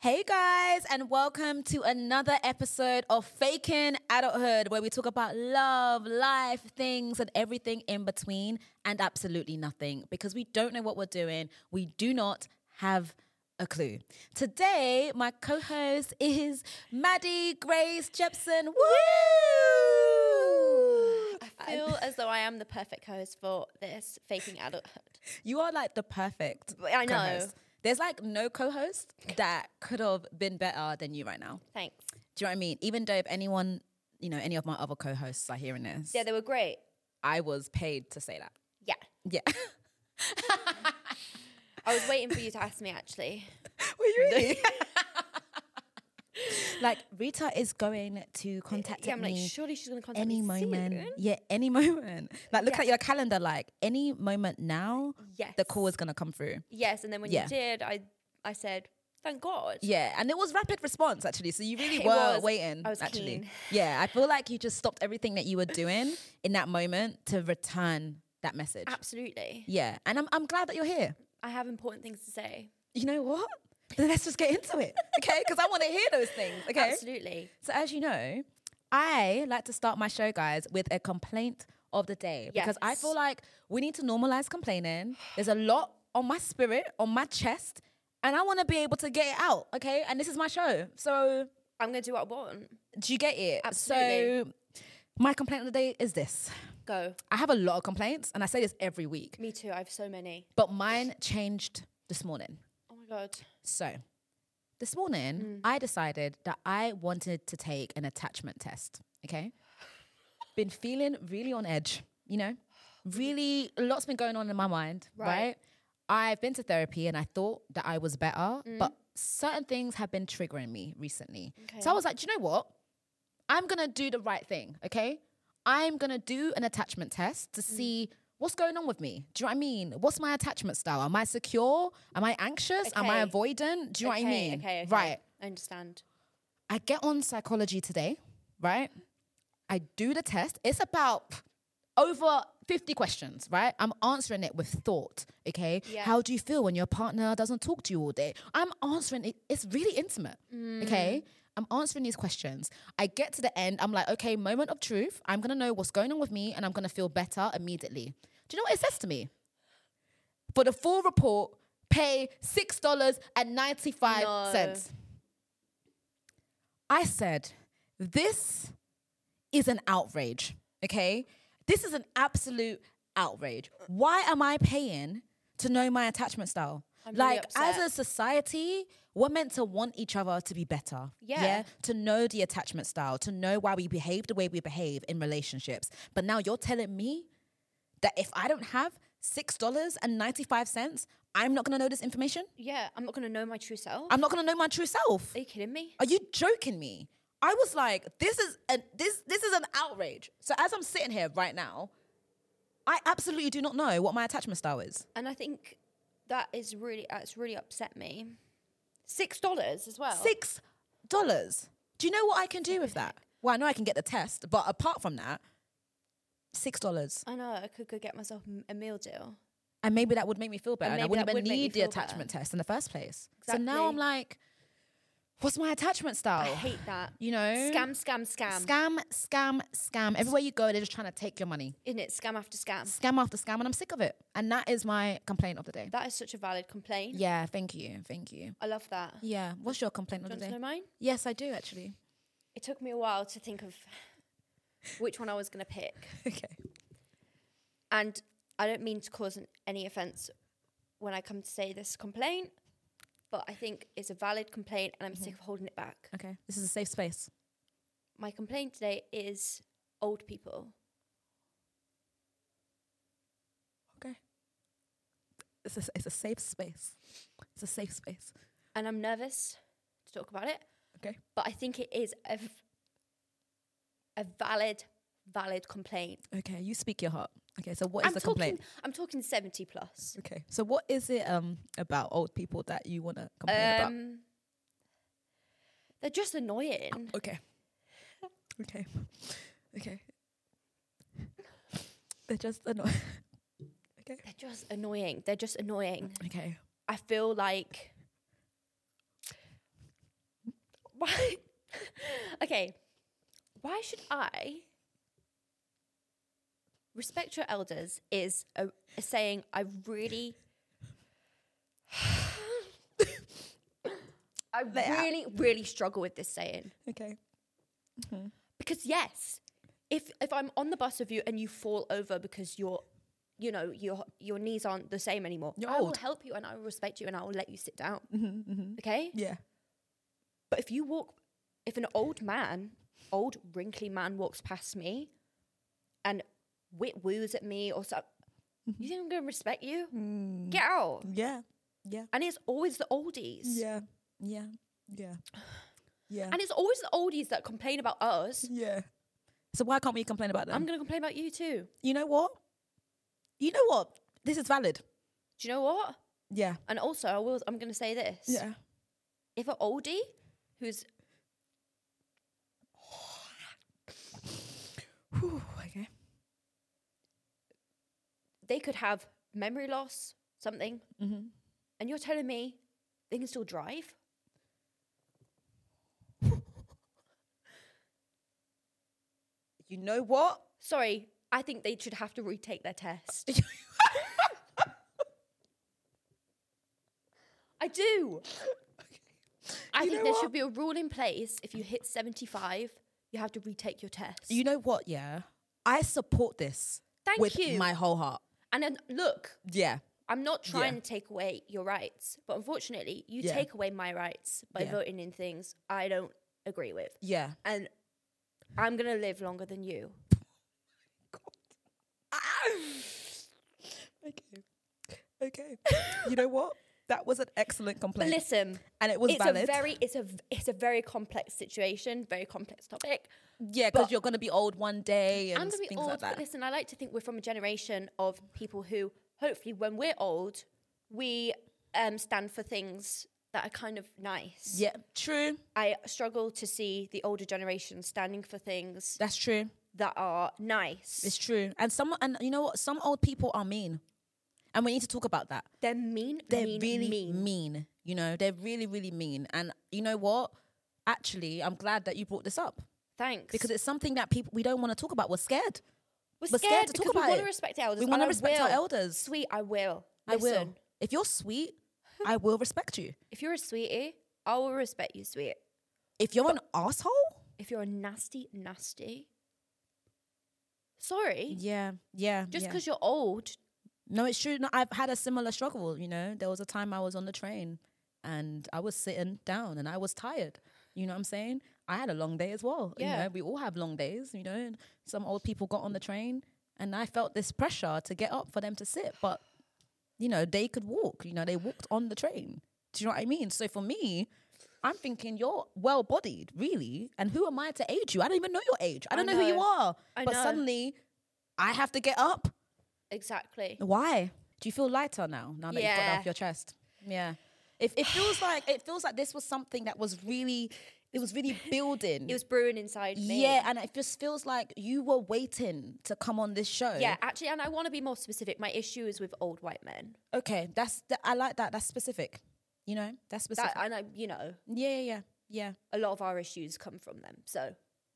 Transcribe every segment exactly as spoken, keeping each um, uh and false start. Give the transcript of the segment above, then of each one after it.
Hey guys, and welcome to another episode of Faking Adulthood, where we talk about love, life, things, and everything in between, and absolutely nothing, because we don't know what we're doing. We do not have a clue. Today, my co-host is Maddie Grace Jepson. Woo! I feel as though I am the perfect host for this Faking Adulthood. You are like the perfect I know. co-host. There's like no co-host that could have been better than you right now. Thanks. Do you know what I mean? Even though if anyone, you know, any of my other co-hosts are hearing this, Yeah, they were great. I was paid to say that. Yeah. Yeah. I was waiting for you to ask me, actually. Were you really? Like, Rita is going to contact Yeah, I'm me like, surely she's going to contact any me moment. soon. Yeah, any moment. Like, look Yeah. at your calendar. Like, any moment now, Yes. the call is going to come through. Yes, and then when Yeah. you did, I I said, thank God. Yeah, and it was rapid response, actually. So you really It were was. waiting, I was actually. keen. Yeah, I feel like you just stopped everything that you were doing in that moment to return that message. Absolutely. Yeah, and I'm I'm glad that you're here. I have important things to say. You know what? Then let's just get into it, okay? Because I want to hear those things, okay? Absolutely. So as you know, I like to start my show, guys, with a complaint of the day. Because I Yes. feel like we need to normalize complaining. There's a lot on my spirit, on my chest, and I want to be able to get it out, okay? And this is my show. So I'm going to do what I want. do you get it? Absolutely. So my complaint of the day is this. Go. I have a lot of complaints, and I say this every week. Me too. I have so many. But mine changed this morning. Oh, my God. So, this morning, I decided that I wanted to take an attachment test, okay? Been feeling really on edge, you know? Really, a lot's been going on in my mind, right? Right. I've been to therapy and I thought that I was better, but certain things have been triggering me recently. So I was like, do you know what? I'm gonna do the right thing, okay? I'm gonna do an attachment test to see what's going on with me. Do you know what I mean? What's my attachment style? Am I secure? Am I anxious? Am I Okay. avoidant? Do you know okay, what I mean? Okay, okay. Right. I understand. I get on Psychology Today, right? I do the test. It's about over fifty questions, right? I'm answering it with thought, okay? Yeah. How do you feel when your partner doesn't talk to you all day? I'm answering it. It's really intimate, okay? I'm answering these questions. I get to the end. I'm like, okay, moment of truth. I'm going to know what's going on with me and I'm going to feel better immediately. Do you know what it says to me? For the full report, pay six dollars and ninety-five cents. I said, this is an outrage, okay? This is an absolute outrage. Why am I paying to know my attachment style? I'm really like, as upset. a society, we're meant to want each other to be better. Yeah. To know the attachment style, to know why we behave the way we behave in relationships. But now you're telling me that if I don't have six dollars and ninety-five cents, I'm not going to know this information? Yeah, I'm not going to know my true self. I'm not going to know my true self. Are you kidding me? Are you joking me? I was like, this is a, this this is an outrage. So as I'm sitting here right now, I absolutely do not know what my attachment style is. And I think that is really, that's really upset me. Six dollars as well. Six dollars. Do you know what I can do with that? Well, I know I can get the test, but apart from that, six dollars. I know. I could go get myself m- a meal deal. And maybe that would make me feel better. And, And I maybe wouldn't that even would make me need the feel attachment better. test in the first place. So now Exactly. I'm like, what's my attachment style? I hate that. You know? Scam, scam, scam. Scam, scam, scam. Everywhere you go, they're just trying to take your money. Isn't it? Scam after scam. Scam after scam, and I'm sick of it. And that is my complaint of the day. That is such a valid complaint. Yeah, thank you, thank you. I love that. Yeah, what's your complaint Do of you the want to day? know mine? Yes, I do actually. It took me a while to think of which one I was going to pick. Okay. And I don't mean to cause an, any offense when I come to say this complaint, but I think it's a valid complaint and I'm Mm-hmm. sick of holding it back. Okay, this is a safe space. My complaint today is old people. Okay. It's a, it's a safe space. It's a safe space. And I'm nervous to talk about it, Okay. but I think it is a, v- a valid, valid complaint. Okay, you speak your heart. Okay, so what is I'm the talking, complaint? I'm talking seventy plus. Okay, so what is it um about old people that you want to complain about? Um, they're just annoying. Okay. Okay. Okay. They're just annoying. Okay. They're just annoying. They're just annoying. Okay. I feel like why? Okay, why should I respect your elders? Is a, a saying I really, I Let it out. really, really struggle with this saying. Okay. Because yes, if if I'm on the bus with you and you fall over because you're, you know, your your knees aren't the same anymore, You're I will old. help you and I will respect you and I will let you sit down. Mm-hmm, mm-hmm. Okay? Yeah. But if you walk, if an old man, old wrinkly man walks past me and wit woos at me or something, you think I'm going to respect you? Mm. Get out. Yeah. Yeah. And it's always the oldies. Yeah. Yeah. Yeah. Yeah. And it's always the oldies that complain about us. Yeah. So why can't we complain about them? I'm going to complain about you too. You know what? You know what? This is valid. Do you know what? Yeah. And also, I will, I'm going to say this. Yeah. If an oldie who's Whew, okay. they could have memory loss, something, Mm-hmm. and you're telling me they can still drive? You know what? Sorry, I think they should have to retake their test. I do. I You think know there what? should be a rule in place. If you hit seventy-five, you have to retake your test. You know what? Yeah. I support this Thank with you. my whole heart. And then look, Yeah. I'm not trying Yeah. to take away your rights, but unfortunately, you Yeah. take away my rights by Yeah. voting in things I don't agree with. Yeah. And I'm going to live longer than you. Okay. Okay. You know what? That was an excellent But complaint. listen, and it was it's valid. a very it's a it's a very complex situation, very complex topic. yeah, because but- you're going to be old one day and I'm going to be things old, like that. but listen, I like to think we're from a generation of people who, hopefully, when we're old, we um, stand for things that are kind of nice. Yeah, true. I struggle to see the older generation standing for things That's true. that are nice. It's true. And some and you know what? Some old people are mean. And we need to talk about that. They're mean. They're mean, really mean. mean. You know, they're really, really mean. And you know what? Actually, I'm glad that you brought this up Thanks. because it's something that people we don't want to talk about. We're scared. we're, we're scared, scared to talk because we about want it. to respect elders. We and want to I respect our will. elders. Sweet, I will. I will. Listen, If you're sweet, I will respect you. if you're a sweetie, I will respect you, sweet. If you're an asshole, If you're a nasty, nasty, sorry. yeah, yeah. Just yeah. because you're old, No, it's true. No, I've had a similar struggle. You know, there was a time I was on the train and I was sitting down and I was tired. You know what I'm saying? I had a long day as well. You Yeah. know, we all have long days, you know, and some old people got on the train and I felt this pressure to get up for them to sit. But, you know, they could walk, you know, they walked on the train. Do you know what I mean? So for me, I'm thinking you're well bodied, really. And who am I to age you? I don't even know your age. I I don't know. who you know. are. I but know. suddenly I have to get up. exactly. Why? Do you feel lighter now? Now that you've got it Yeah. off your chest? Yeah. If it feels like it feels like this was something that was really, it was really building. It was brewing inside me. Yeah, and it just feels like you were waiting to come on this show. Yeah, actually, and I want to be more specific. My issue is with old white men. Okay, that's that, I like that. That's specific. You know, that's specific. That, and I, you know, yeah, yeah, yeah, yeah. a lot of our issues come from them. So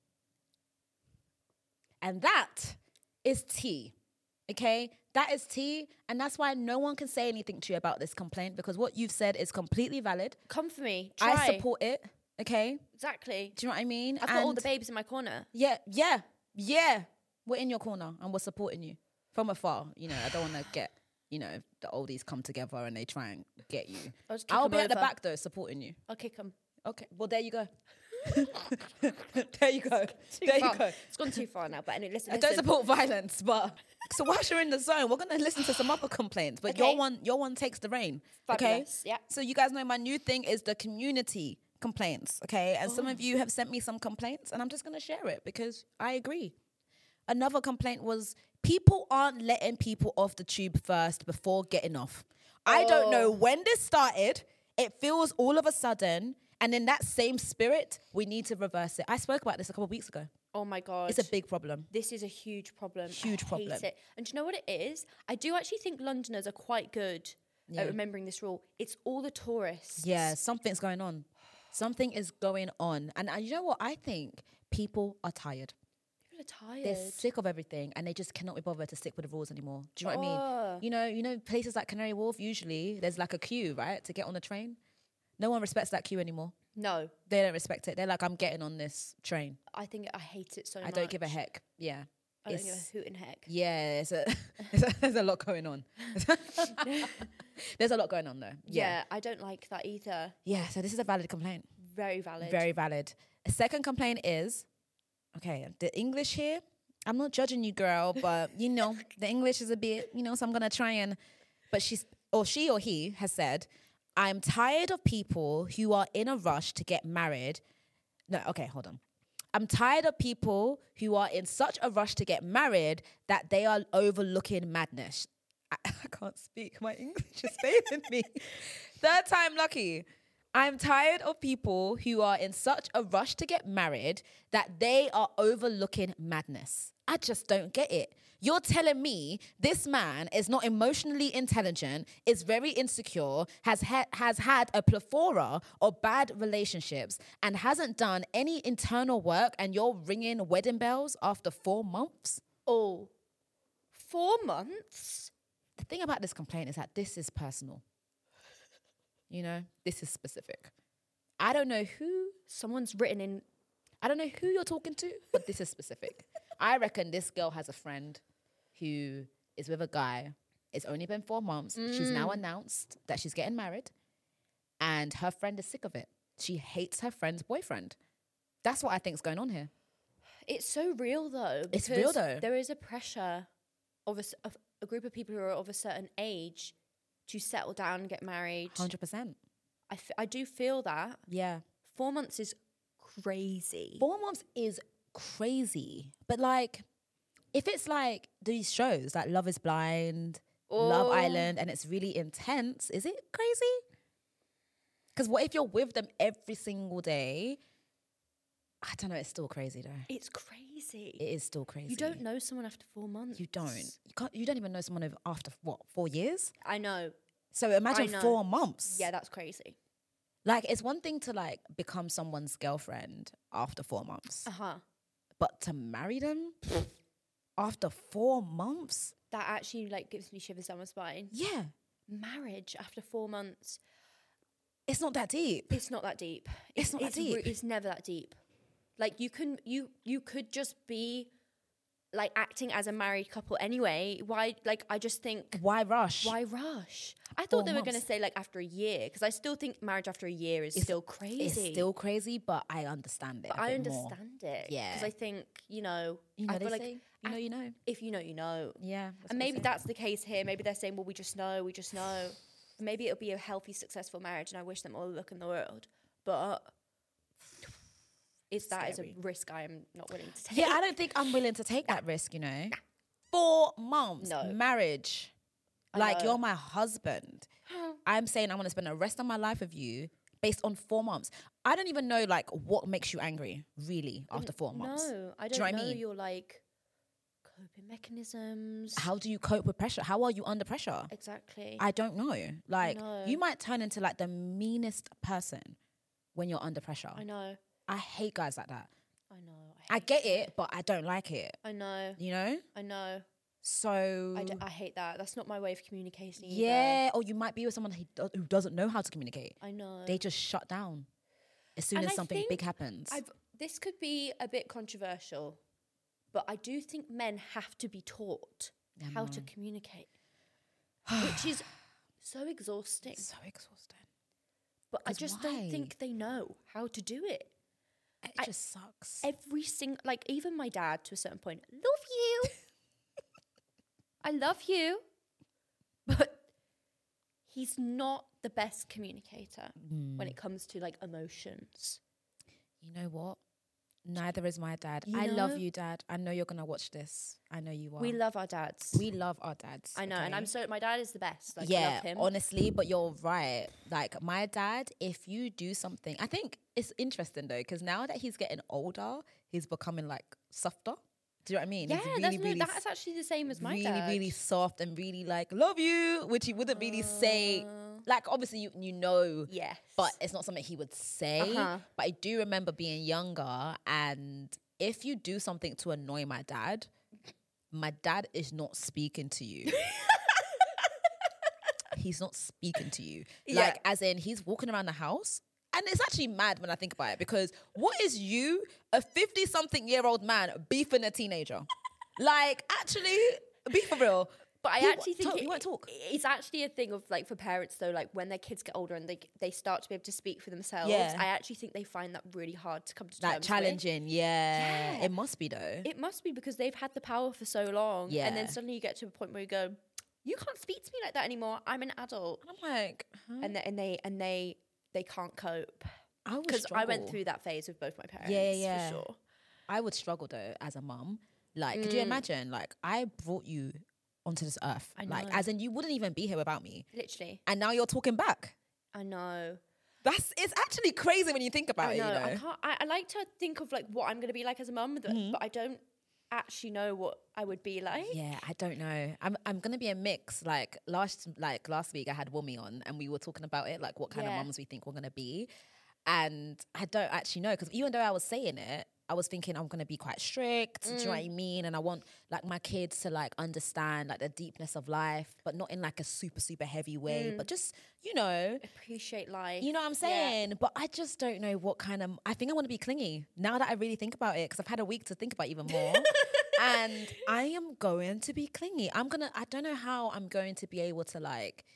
And that is tea. Okay, that is tea, and that's why no one can say anything to you about this complaint because what you've said is completely valid. come for me. Try. I support it. Okay, Exactly. do you know what I mean? I've got all And- the babes in my corner. Yeah, yeah, yeah. We're in your corner and we're supporting you from afar. You know, I don't want to get, you know, the oldies come together and they try and get you. I'll just kick I'll 'em be at the over. back though, supporting you. I'll kick them. Okay, well there you go. there you go. Too There far. you go. It's gone too far now. But anyway, listen. I don't listen. support violence, but so whilst you're in the zone, we're gonna listen to some other complaints. But your Okay. one, your one takes the reign. Fabulous, Okay. yeah. So you guys know my new thing is the community complaints. Okay, and some of you have sent me some complaints, and I'm just gonna share it because I agree. Another complaint was people aren't letting people off the tube first before getting off. I don't know Oh. when this started. It feels all of a sudden, and in that same spirit, we need to reverse it. I spoke about this a couple of weeks ago. Oh my god. It's a big problem. This is a huge problem. Huge I problem. Hate it. And do you know what it is? I do actually think Londoners are quite good Yeah. at remembering this rule. It's all the tourists. Yeah, something's going on. Something is going on. And uh, you know what? I think people are tired. People are tired. They're sick of everything and they just cannot be bothered to stick with the rules anymore. Do you know what I mean? Oh. You know, you know, places like Canary Wharf, usually there's like a queue, right, to get on the train. No one respects that queue anymore. No. They don't respect it. They're like, I'm getting on this train. I think I hate it so I much. don't give a heck. Yeah. I don't give It's- a hoot in heck. Yeah, it's a, it's a, there's a lot going on. There's a lot going on though. Yeah. I don't like that either. Yeah, so this is a valid complaint. Very valid. Very valid. A second complaint is, okay, the English here, I'm not judging you, girl, but you know, the English is a bit, you know, so I'm going to try and, but she's, or she or he has said, I'm tired of people who are in a rush to get married. No, okay, hold on. I'm tired of people who are in such a rush to get married that they are overlooking madness. I, I can't speak. My English is failing me. Third time lucky. I'm tired of people who are in such a rush to get married that they are overlooking madness. I just don't get it. You're telling me this man is not emotionally intelligent, is very insecure, has ha- has had a plethora of bad relationships, and hasn't done any internal work, and you're ringing wedding bells after four months? Oh, four months? The thing about this complaint is that this is personal. You know, this is specific. I don't know who, Someone's written in. I don't know who you're talking to, but this is specific. I reckon this girl has a friend who is with a guy. It's only been four months. She's now announced that she's getting married, and her friend is sick of it. She hates her friend's boyfriend. That's what I think is going on here. It's so real though. It's real, because though. There is a pressure of a, s- of a group of people who are of a certain age to settle down and get married. one hundred percent. I, f- I do feel that. Yeah. Four months is crazy. Four months is crazy. But like, if it's like these shows like Love is Blind, Love Oh. Island, and it's really intense, is it crazy? Because what if you're with them every single day? I don't know, it's still crazy though. It's crazy. It is still crazy. You don't know someone after four months. You don't. You can't. You don't even know someone over after what, four years? I know. So imagine know. four months. Yeah, that's crazy. Like it's one thing to like become someone's girlfriend after four months, Uh huh. but to marry them after four months? That actually like gives me shivers down my spine. Yeah. Marriage after four months. It's not that deep. It's not that deep. It's not that re- deep. It's never that deep. Like you can you you could just be like acting as a married couple anyway. Why? Like I just think Why rush? why rush? I Four thought they were going to months. say like after a year because I still think marriage after a year is still crazy. It's still crazy, but I understand it. But a I bit more. understand it. Yeah. Because I think you know. You know, I they feel like say, you know, af- you know. if you know, you know. Yeah. that's And what they maybe say. that's the case here. Maybe they're saying, well, we just know, we just know. Maybe it'll be a healthy, successful marriage, and I wish them all the luck in the world. But it's that is a Scary. risk I am not willing to take. Yeah, I don't think I'm willing to take that risk, you know. Four months, No. marriage. I Like, know. you're my husband. I'm saying I'm going to spend the rest of my life with you based on four months. I don't even know, like, what makes you angry, really, after four months. No, I Do don't you know know what I mean? your like coping mechanisms. How do you cope with pressure? How are you under pressure? Exactly. I don't know. Like, know. you might turn into, like, the meanest person when you're under pressure. I know. I hate guys like that. I know. I hate get it. it, but I don't like it, I know. you know? I know. So, I, d- I hate that. That's not my way of communicating. either. yeah, or you might be with someone who do- who doesn't know how to communicate. I know. They just shut down as soon And as I something think big happens. I've, this could be a bit controversial, but I do think men have to be taught Yeah, how no. to communicate, which is so exhausting. so exhausting. But I 'cause just why? don't think they know how to do it. It I- just sucks. Every single, like even my dad to a certain point, love you. I love you, but he's not the best communicator Mm. when it comes to like emotions. You know what? Neither is my dad. You I know? love you, Dad. I know you're gonna watch this. I know you are. We love our dads. we love our dads. I know, and okay? I'm so my dad is the best. Like, I yeah, love him. honestly, but you're right. Like my dad, if you do something, I think it's interesting though, because now that he's getting older, he's becoming like softer. Do you know what I mean? yeah, he's really, that's, no, really, that's actually the same as my really, dad. really soft and really like love you, which he wouldn't really say Uh, like obviously you, you know, Yes. but it's not something he would say. Uh-huh. But I do remember being younger, and if you do something to annoy my dad, my dad is not speaking to you. He's not speaking to you. Yeah. Like, as in, he's walking around the house. And it's actually mad when I think about it, because what is you, a fifty-something-year-old man, beefing a teenager? Like, actually, be for real. But I He actually wa- think talk- it- he won't talk. it's actually a thing of like for parents though, like when their kids get older and they they start to be able to speak for themselves. Yeah. I actually think they find that really hard to come to Like, terms with. challenging, yeah. Yeah. It must be, though. It must be because they've had the power for so long, Yeah. and then suddenly you get to a point where you go, "You can't speak to me like that anymore. I'm an adult," And I'm like, huh? and they, and they and they they can't cope. I would Because I went struggle. through that phase with both my parents. Yeah, yeah, yeah. For sure. I would struggle, though, as a mum. Like, could you imagine? Like, I brought you onto this earth. I Like, know. as in, you wouldn't even be here without me. Literally, And now you're talking back. I know. That's, it's actually crazy when you think about I it, know. you know? I can't. I, I like to think of like what I'm going to be like as a mum, but, Mm-hmm. but I don't actually know what I would be like. Yeah, I don't know. I'm I'm gonna be a mix. Like last like last week, I had Wumi on, and we were talking about it, like what kind Yeah. of mums we think we're gonna be. And I don't actually know, because even though I was saying it, I was thinking I'm gonna be quite strict. Do you know what I mean? And I want like my kids to like understand like the deepness of life, but not in like a super super heavy way, but just you know. Appreciate life. You know what I'm Yeah. saying? But I just don't know what kind of. I think I want to be clingy now that I really think about it, because I've had a week to think about it even more. And I am going to be clingy. I'm gonna. I don't know how I'm going to be able to like,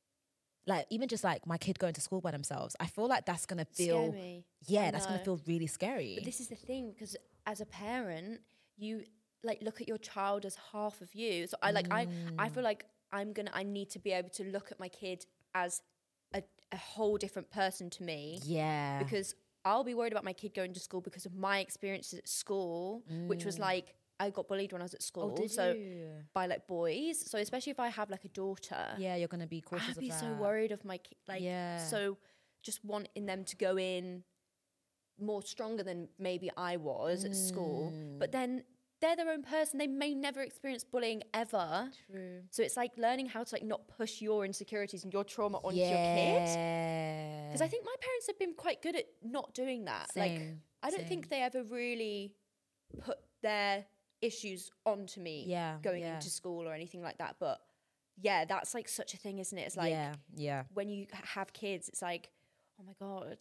like even just like my kid going to school by themselves. I feel like that's gonna feel. Scare me. Yeah, I that's gonna know. feel really scary. But this is the thing, because as a parent, you like look at your child as half of you. So I like I I Mm. feel like I'm gonna I need to be able to look at my kid as a, a whole different person to me. yeah, Because I'll be worried about my kid going to school because of my experiences at school, which was like I got bullied when I was at school. Mm. oh, did so you? by like boys. So especially if I have like a daughter, Yeah, you're gonna be cautious I'd be of so that. worried of my ki- like Yeah. so just wanting them to go in more stronger than maybe I was at school. Mm. But then they're their own person. They may never experience bullying ever. True. So it's like learning how to like not push your insecurities and your trauma onto yeah. your kid. Because I think my parents have been quite good at not doing that. Like Same, I don't same. think they ever really put their issues onto me Yeah, going yeah. into school or anything like that. But yeah, that's like such a thing, isn't it? It's like yeah, yeah. when you h- have kids, it's like, oh my God,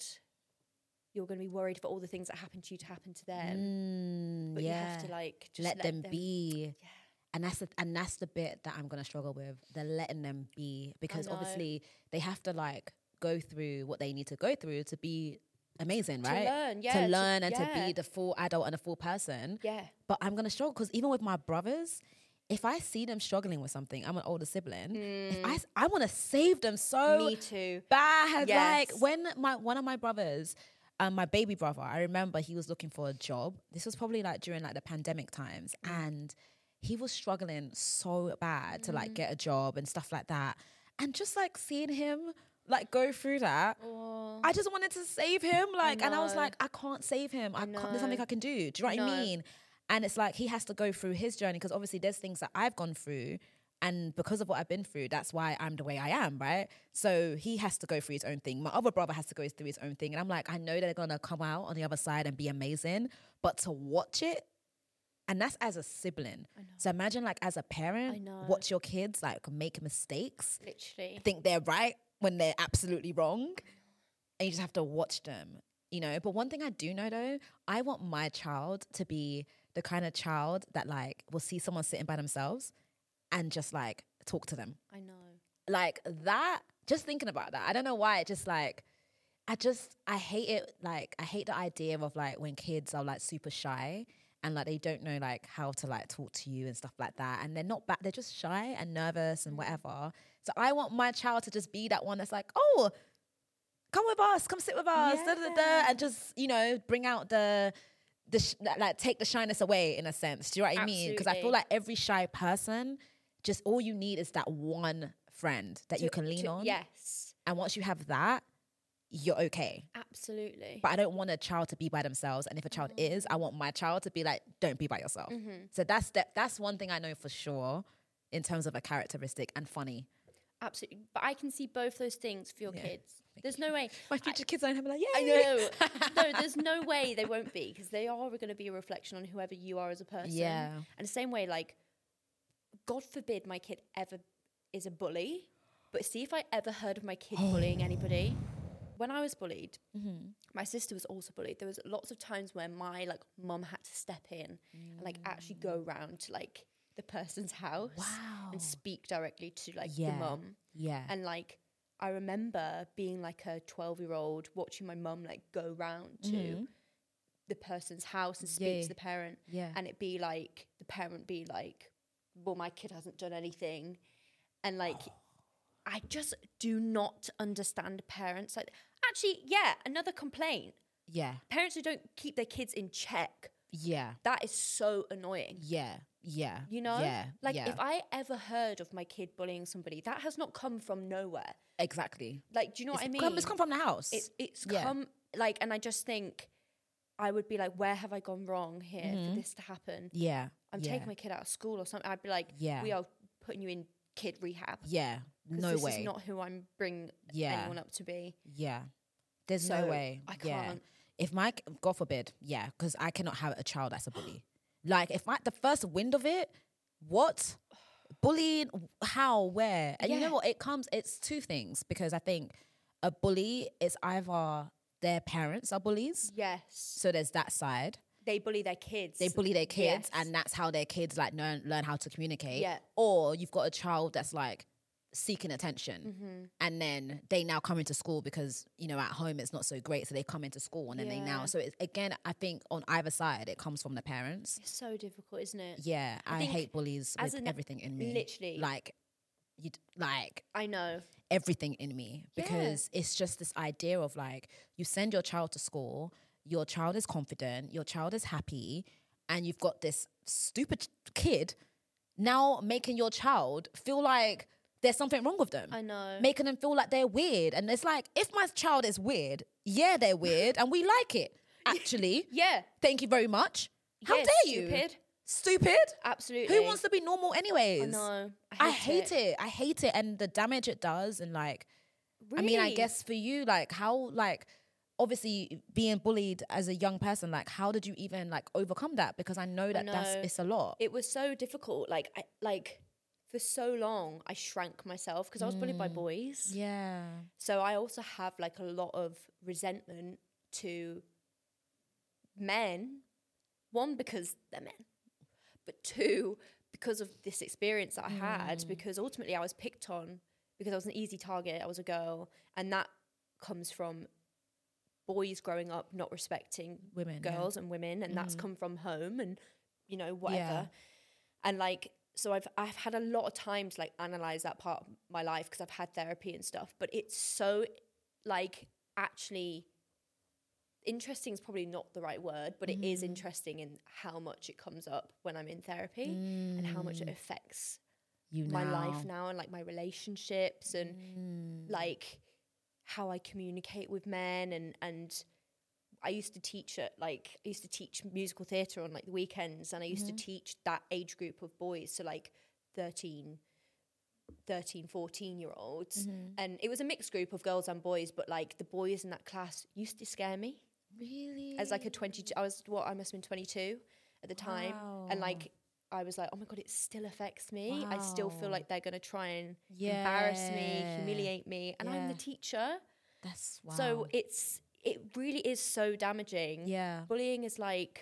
you're going to be worried for all the things that happen to you to happen to them. Mm, But yeah. you have to like just let, them, be. Yeah. And that's the, and that's the bit that I'm gonna struggle with. The letting them be, because know. obviously they have to like go through what they need to go through to be amazing, To right? learn, yeah, To to- learn and to yeah. be the full adult and a full person. Yeah. But I'm gonna struggle, because even with my brothers, if I see them struggling with something, I'm an older sibling. If I s- I want to save them so Me too. bad. Like Yes. when my one of my brothers, um, my baby brother, I remember he was looking for a job. This was probably like during like the pandemic times, and he was struggling so bad to like get a job and stuff like that. And just like seeing him like go through that, Oh, I just wanted to save him. Like, and I was know. like, I can't save him. I, can't. There's nothing know. I can do. Do you know what I know. mean? And it's like he has to go through his journey, because obviously there's things that I've gone through, and because of what I've been through, that's why I'm the way I am, right? So he has to go through his own thing. My other brother has to go through his own thing, and I'm like, I know they're gonna come out on the other side and be amazing, but to watch it. And that's as a sibling. So imagine like as a parent, I know. watch your kids like make mistakes, literally. think they're right when they're absolutely wrong, and you just have to watch them, you know. But one thing I do know though, I want my child to be the kind of child that like will see someone sitting by themselves and just like talk to them. I know. Like that, just thinking about that, I don't know why, it just like, I just, I hate it. Like, I hate the idea of like when kids are like super shy and like they don't know like how to like talk to you and stuff like that. And they're not bad, they're just shy and nervous and whatever. So I want my child to just be that one that's like, oh, come with us, come sit with us, da, da, da, da, and just, you know, bring out the, the sh- like take the shyness away in a sense. Do you know what I mean? Because I feel Absolutely. like every shy person, just all you need is that one friend that you To- can lean to- on. Yes. And once you have that, you're okay. Absolutely. But I don't want a child to be by themselves. And if a child is, I want my child to be like, don't be by yourself. Mm-hmm. So that's that, that's one thing I know for sure in terms of a characteristic, and funny. absolutely. But I can see both those things for your Yeah. kids. There's no way. My future kids are gonna be like, I yeah. know. No, there's no way they won't be, because they are going to be a reflection on whoever you are as a person. Yeah. And the same way, like, God forbid my kid ever is a bully. But see if I ever heard of my kid bullying anybody. When I was bullied, Mm-hmm. my sister was also bullied. There was lots of times where my like mum had to step in Mm. and like actually go round to like the person's house Wow. and speak directly to like Yeah. the mum. Yeah. And like I remember being like a twelve year old watching my mum like go round to Mhm. the person's house and speak Yeah. to the parent, Yeah. and it be like the parent be like, well, my kid hasn't done anything, and like I just do not understand parents. Like, actually, yeah, another complaint: Yeah. parents who don't keep their kids in check. Yeah. That is so annoying. Yeah. Yeah. You know, Yeah. like yeah. if I ever heard of my kid bullying somebody, that has not come from nowhere. Exactly. Like, do you know what I It's mean? come, it's come from the house. It's it's Yeah. come like, and I just think I would be like, where have I gone wrong here Mhm. for this to happen? yeah. I'm yeah. taking my kid out of school or something. I'd be like, Yeah. we are putting you in kid rehab. Yeah. 'Cause No this way. is not who I'm bringing yeah. anyone up to be. Yeah. There's So, no way. I Yeah. can't. If my, God forbid, yeah, because I cannot have a child that's a bully. Like, if my, the first wind of it, what? Bullying, how, where? And you Yeah. know what? It comes, it's two things, because I think a bully is either their parents are bullies. Yes. So there's that side. They bully their kids. They bully their kids, Yes. and that's how their kids like learn learn how to communicate. Yeah. Or you've got a child that's like seeking attention, Mm-hmm. and then they now come into school because you know at home it's not so great, so they come into school and then they now. Yeah. So it's, again, I think on either side it comes from the parents. It's so difficult, isn't it? Yeah, I, think hate bullies as with an- everything in me. literally. like you like I know. everything in me, because it's just this idea of like you send your child to school, your child is confident, your child is happy, and you've got this stupid kid now making your child feel like there's something wrong with them. I know. Making them feel like they're weird. And it's like, if my child is weird, yeah, they're weird and we like it. Actually, Yeah. thank you very much. How Yeah, dare you? stupid. Stupid? Absolutely. Who wants to be normal anyways? I know. I hate it. I hate it. And the damage it does. And like, Really? I mean, I guess for you, like how, like, obviously being bullied as a young person, like how did you even like overcome that? Because I know that that's, know. it's a lot. It was so difficult. Like, I, like for so long, I shrank myself because I was bullied by boys. Yeah. So I also have like a lot of resentment to men. One, because they're men, but two, because of this experience that I had. Because ultimately, I was picked on because I was an easy target. I was a girl, and that comes from boys growing up not respecting Women, yeah. girls and women, and that's come from home and you know whatever. Yeah. And like, so I've I've had a lot of time to like analyze that part of my life because I've had therapy and stuff. But it's so like actually interesting is probably not the right word, but it is interesting in how much it comes up when I'm in therapy and how much it affects You my now. life now and like my relationships and like how I communicate with men and and I used to teach at like I used to teach musical theatre on like the weekends, and I used to teach that age group of boys, so like thirteen, fourteen year olds, and it was a mixed group of girls and boys, but like the boys in that class used to scare me. Really? As like a twenty-two, I was what I must have been twenty-two at the time, and Wow. like I was like, oh my god, it still affects me. I still feel Wow. like they're gonna try and embarrass me, Yeah. humiliate me, and I'm the Yeah. teacher. That's wow. So it's it really is so damaging. yeah. Bullying is like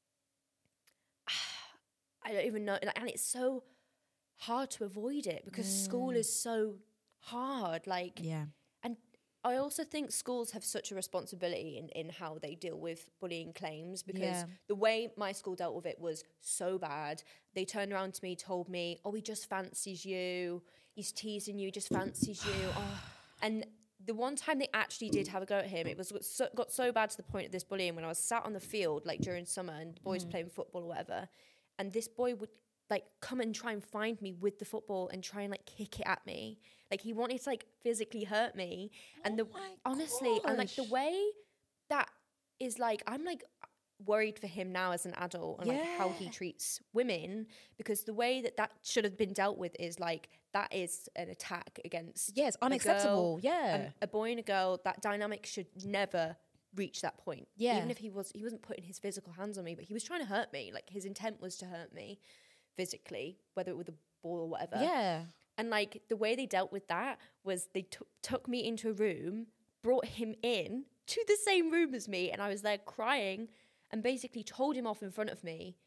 I don't even know, and it's so hard to avoid it because school is so hard. Like, Yeah. and I also think schools have such a responsibility in, in how they deal with bullying claims, because Yeah. the way my school dealt with it was so bad. They turned around to me, told me, oh, he just fancies you. He's teasing you, just fancies you. Oh. And the one time they actually did have a go at him, it was so, got so bad to the point of this bullying when I was sat on the field, like during summer, and the boys playing football or whatever. And this boy would like come and try and find me with the football and try and like kick it at me. Like he wanted to like physically hurt me. And the Oh my honestly, and like the gosh. way that is like, I'm like worried for him now as an adult and like how he Yeah. treats women, because the way that that should have been dealt with is like, that is an attack against. Yeah, it's a girl. unacceptable. Yeah. Um, a boy and a girl, that dynamic should never reach that point. Yeah. Even if he was, he wasn't putting his physical hands on me, but he was trying to hurt me. Like his intent was to hurt me physically, whether it was a ball or whatever. Yeah. And like the way they dealt with that was they took took me into a room, brought him in to the same room as me, and I was there crying and basically told him off in front of me.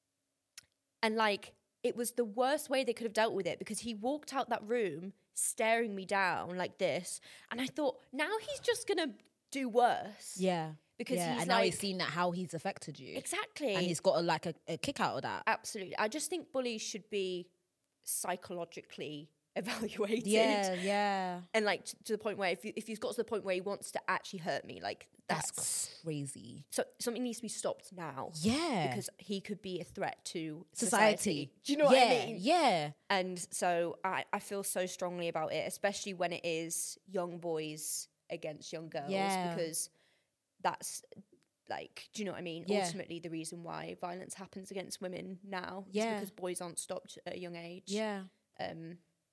And like, it was the worst way they could have dealt with it, because he walked out that room staring me down like this. And I thought, now he's just going to do worse. Yeah. Because yeah. he's and like, now he's seen that how he's affected you. Exactly. And he's got a, like a, a kick out of that. Absolutely. I just think bullies should be psychologically evaluated. Yeah, yeah. And like t- to the point where if, you, if he's got to the point where he wants to actually hurt me, like that's, That's crazy. So something needs to be stopped now. Yeah. Because he could be a threat to Society. society. Do you know yeah, what I mean? Yeah. And so I, I feel so strongly about it, especially when it is young boys against young girls, Yeah. because that's like, do you know what I mean? Yeah. Ultimately, the reason why violence happens against women now is Yeah. because boys aren't stopped at a young age. Yeah. Um,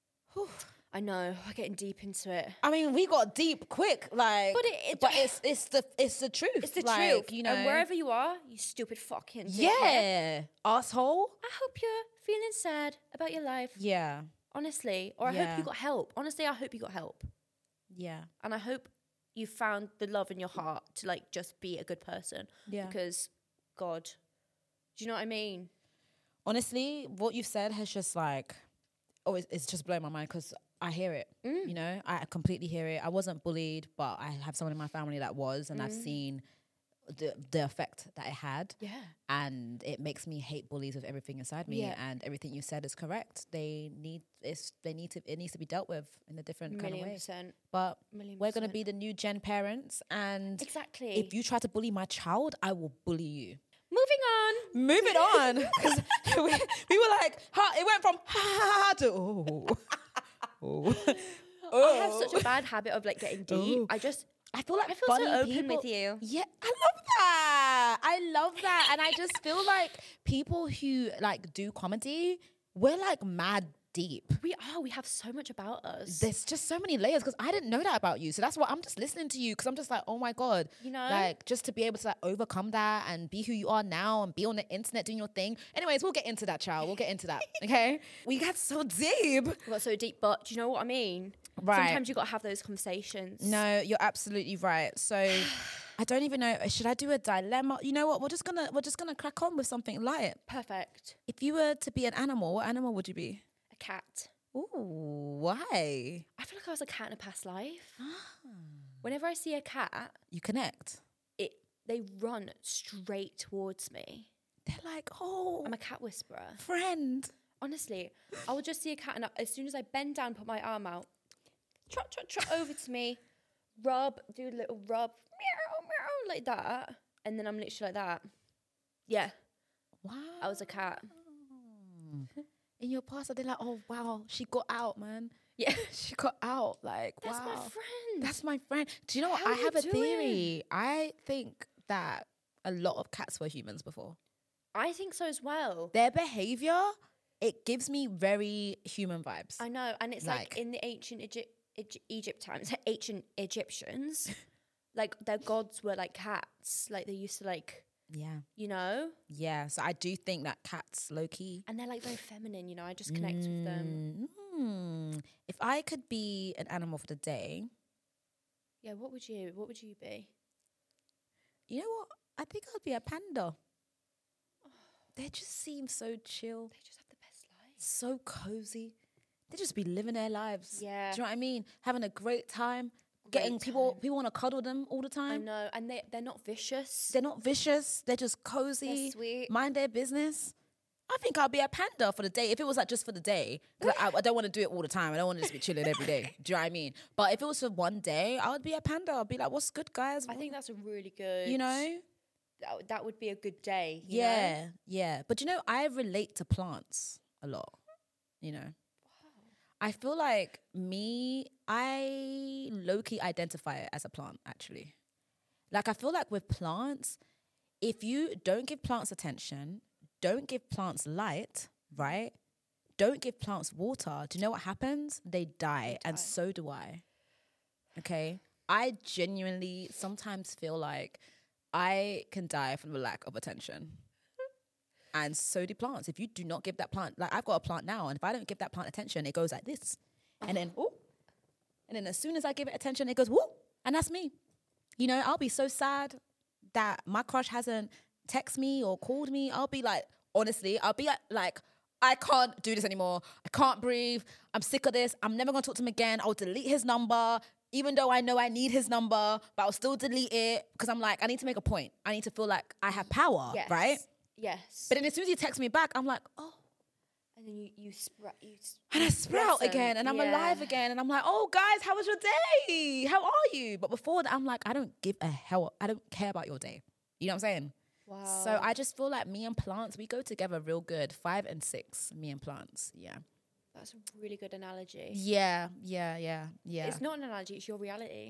I know, we're getting deep into it. I mean, we got deep quick, like, But it- it- but it's it's the it's the truth. It's the like, truth. you know. And wherever you are, you stupid fucking dickhead, yeah, asshole. I hope you're feeling sad about your life. Yeah, Honestly. Or I Yeah. hope you got help. Honestly, I hope you got help. yeah, And I hope you found the love in your heart to like just be a good person. yeah. Because God, do you know what I mean? Honestly, what you've said has just like, oh, it's, it's just blown my mind because I hear it. Mm. You know, I completely hear it. I wasn't bullied, but I have someone in my family that was, and I've seen the the effect that it had. Yeah. And it makes me hate bullies with everything inside me. Yeah. And everything you said is correct. They need it's they need to it needs to be dealt with in a different kind of Million way. percent. But Million we're gonna percent. be the new gen parents, and Exactly. if you try to bully my child, I will bully you. Moving on. Moving on, because we, we were like, ha, it went from ha ha ha to oh, oh. I have such a bad habit of like getting deep. Oh. I just I feel like I feel so funny open people, with you. Yeah, I love that. I love that, and I just feel like people who like do comedy, we're like mad deep. We are. We have so much about us. There's just so many layers because I didn't know that about you. So that's what I'm just listening to you because I'm just like, oh my God. You know? Like just to be able to like overcome that and be who you are now and be on the internet doing your thing. Anyways, we'll get into that, child. We'll get into that. Okay. We got so deep. We got so deep, but do you know what I mean? Right. Sometimes you got to have those conversations. No, you're absolutely right. So I don't even know. Should I do a dilemma? You know what? We're just gonna we're just gonna crack on with something light. Perfect. If you were to be an animal, what animal would you be? A cat. Ooh, why? I feel like I was a cat in a past life. Whenever I see a cat, You connect. it they run straight towards me. They're like, oh, I'm a cat whisperer. friend. Honestly, I will just see a cat, and I, as soon as I bend down, put my arm out, trot, trot, trot over to me, rub, do a little rub, meow, meow, like that, and then I'm literally like that. Yeah, Wow. I was a cat. In your past, they're like, oh wow, she got out, man. Yeah, She got out. Like, that's wow. my friend. That's my friend. Do you know what? How I you have a doing? theory. I think that a lot of cats were humans before. I think so as well. Their behavior, it gives me very human vibes. I know, and it's like, Like- in the ancient Egypt, Egypt, Egypt times, ancient Egyptians, like their gods were like cats. Like they used to like, yeah. you know, Yeah. So I do think that cats, low key. and they're like very feminine. You know, I just connect with them. Mm. If I could be an animal for the day, Yeah, what would you? What would you be? you know what? I think I'd be a panda. They just seem so chill, They just have the best life. so cozy. They just be living their lives. Yeah. Do you know what I mean? Having a great time. Getting Great people, time. people want to cuddle them all the I time. know, and they they're not vicious. They're not vicious. They're just cozy. They're sweet. Mind their business. I think I'll be a panda for the day. If it was like just for the day, 'cause I, I don't want to do it all the time. I don't want to just be chilling every day. Do you know what I mean? But if it was for one day, I would be a panda. I'd be like, "What's good, guys?" I think that's a really good. you know. that, that would be a good day. you Yeah, know? yeah. But you know, I relate to plants a lot. You know, I feel like me, I low-key identify it as a plant, actually. Like, I feel like with plants, if you don't give plants attention, don't give plants light, right? don't give plants water, do you know what happens? They die, and die. so do I. Okay? I genuinely sometimes feel like I can die from the lack of attention. And so do plants. If you do not give that plant, like I've got a plant now, and if I don't give that plant attention, it goes like this. And then, ooh. And then as soon as I give it attention, it goes, woo. And that's me. You know, I'll be so sad that my crush hasn't texted me or called me. I'll be like, honestly, I'll be like, like, I can't do this anymore. I can't breathe. I'm sick of this. I'm never going to talk to him again. I'll delete his number, even though I know I need his number, but I'll still delete it because I'm like, I need to make a point. I need to feel like I have power, Yes. right? Yes. But then as soon as he texts me back, I'm like, oh. And then you you sprout you s- And I sprout blossom. again, and I'm Yeah. alive again, and I'm like, oh, guys, how was your day? How are you? But before that, I'm like, I don't give a hell. I don't care about your day. You know what I'm saying? Wow. So I just feel like me and plants, we go together real good. Five and six, me and plants. Yeah. That's a really good analogy. Yeah, yeah, yeah, yeah. It's not an analogy, it's your reality.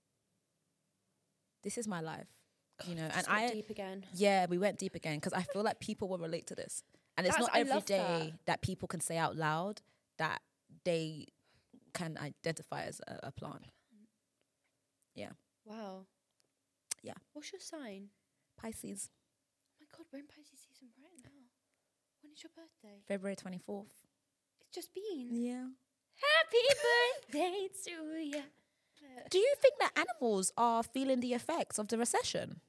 This is my life, you know. And Just got I, deep again. yeah, we went deep again because I feel like people will relate to this. And it's That's- not I every love day that. that. people can say out loud that they can identify as a, a plant. Yeah. Wow. Yeah. What's your sign? Pisces, Oh my god, we're in Pisces season right now. When is your birthday? February twenty-fourth. It's just been. Yeah. Happy birthday to you. Do you think that animals are feeling the effects of the recession?